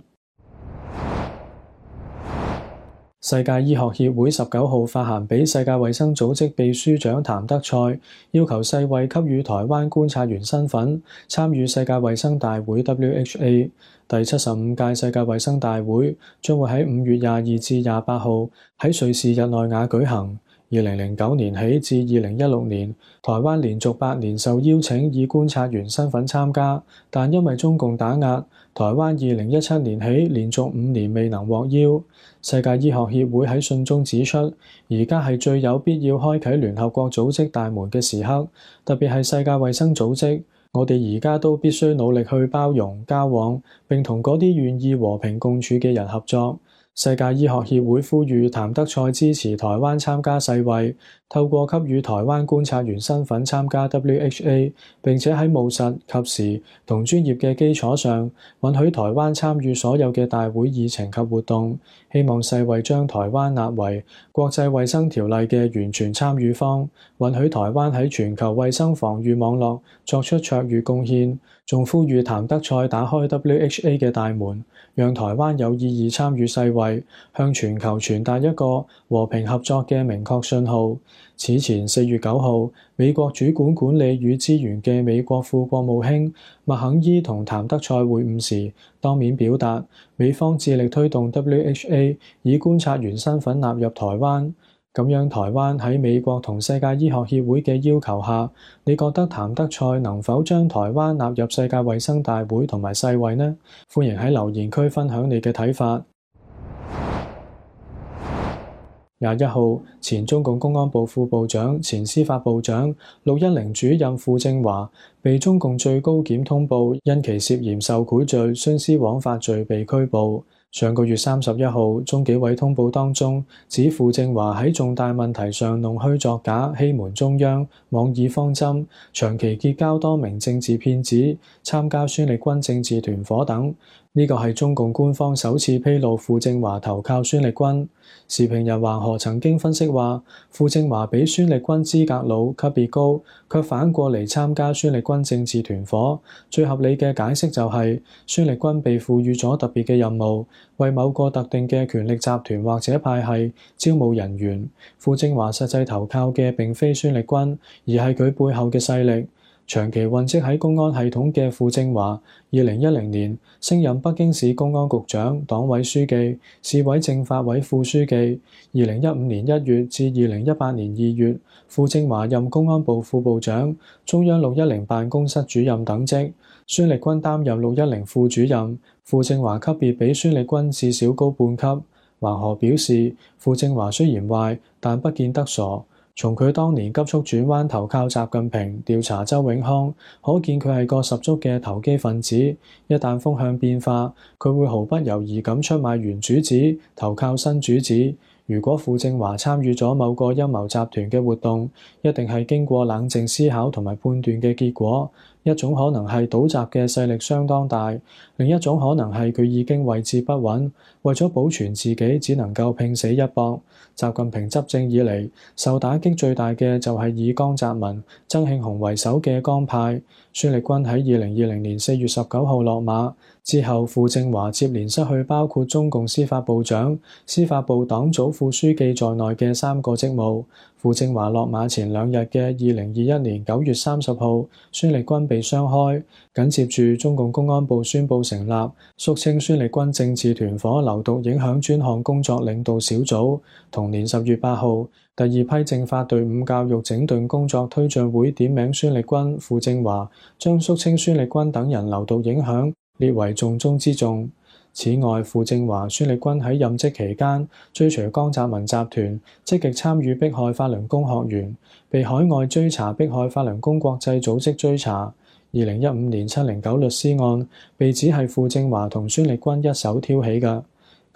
世界醫學協會19號發函俾世界衛生組織秘書長譚德塞，要求世衛給予台灣觀察員身份，參與世界衛生大會 WHA。第75屆世界衛生大會將會喺5月22至28號喺瑞士日內瓦舉行。2009年起至2016年，台灣連續8年受邀請以觀察員身份參加，但因為中共打壓，台灣2017年起連續5年未能獲邀。世界醫學協會喺信中指出，而家係最有必要開啟聯合國組織大門嘅時刻，特別係世界衛生組織。我哋而家都必須努力去包容、交往，並同嗰啲願意和平共處嘅人合作。世界醫學協會呼籲譚德塞支持台灣參加世衛，透過給予台灣觀察員身份參加 WHA， 並且喺務實、及時同專業嘅基礎上，允許台灣參與所有嘅大會議程及活動。希望世衛將台灣納為國際衛生條例嘅完全參與方，允許台灣喺全球衛生防禦網絡作出卓越貢獻。仲呼籲譚德塞打開 WHA 嘅大門，讓台灣有意義參與世衛，向全球傳達一個和平合作嘅明確信號。此前4月9號，美國主管管理與資源嘅美國副國務卿麥肯伊同譚德塞會晤時，當面表達美方致力推動 WHA 以觀察員身份納入台灣。咁樣台灣喺美國同世界醫學協會嘅要求下，你覺得譚德塞能否將台灣納入世界衛生大會同埋世衛呢？歡迎喺留言區分享你嘅睇法。21號，前中共公安部副部長、前司法部長610主任傅政華被中共最高檢通報，因其涉嫌受賄罪、徇私枉法罪被拘捕。上個月31號，中紀委通報當中指傅政華喺重大問題上弄虛作假、欺瞞中央、妄議方針，長期結交多名政治騙子，參加孫力軍政治團夥等。呢個係中共官方首次披露傅政華投靠孫力軍。時評人黃河曾經分析話，傅政華比孫力軍資格老、級別高，卻反過嚟參加孫力軍政治團夥。最合理嘅解釋就係，孫力軍被賦予咗特別嘅任務，為某個特定嘅權力集團或者派系招募人員。傅政華實際投靠嘅並非孫力軍，而係佢背後嘅勢力。長期混跡喺公安系統嘅傅政華，2010年升任北京市公安局長、黨委書記、市委政法委副書記。2015年1月至2018年2月，傅政華任公安部副部長、中央610辦公室主任等職。孫力軍擔任610副主任，傅政華級別比孫力軍至少高半級。黃河表示，傅政華雖然壞，但不見得傻。從佢當年急速轉彎投靠習近平、調查周永康，可見佢係個十足嘅投機分子。一旦風向變化，佢會毫不猶豫咁出賣原主子，投靠新主子。如果傅政華參與咗某個陰謀集團嘅活動，一定係經過冷靜思考同埋判斷嘅結果。一種可能係賭閘嘅勢力相當大，另一種可能係佢已經位置不穩，為咗保存自己，只能夠拼死一搏。習近平執政以嚟，受打擊最大嘅就係以江澤民、曾慶紅為首嘅江派。孫力軍喺2020年4月19號落馬之後，傅政華接連失去包括中共司法部長、司法部黨組副書記在內嘅3個職務。傅政華落馬前2日嘅2021年9月30號，孫力軍被雙開。緊接住，中共公安部宣布成立肅清孫力軍政治團夥流毒影響專項工作領導小組。同年10月8號，第二批政法隊伍教育整頓工作推進會點名孫力軍、傅政華，將肅清孫力軍等人流毒影響列為重中之重。此外，傅政華、孫力軍喺任職期間追隨江澤民集團，積極參與迫害法輪功學員，被海外追查迫害法輪功國際組織追查。2015年709律師案被指係傅政華同孫力軍一手挑起嘅。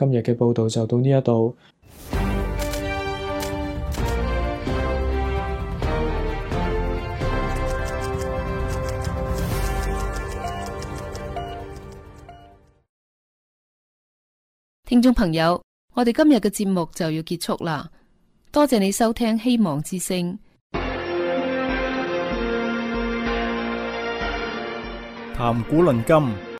今日嘅報道就到呢一度。 聽眾朋友，我哋今日嘅節目就要結束啦，多謝你收聽希望之聲。 談古論今。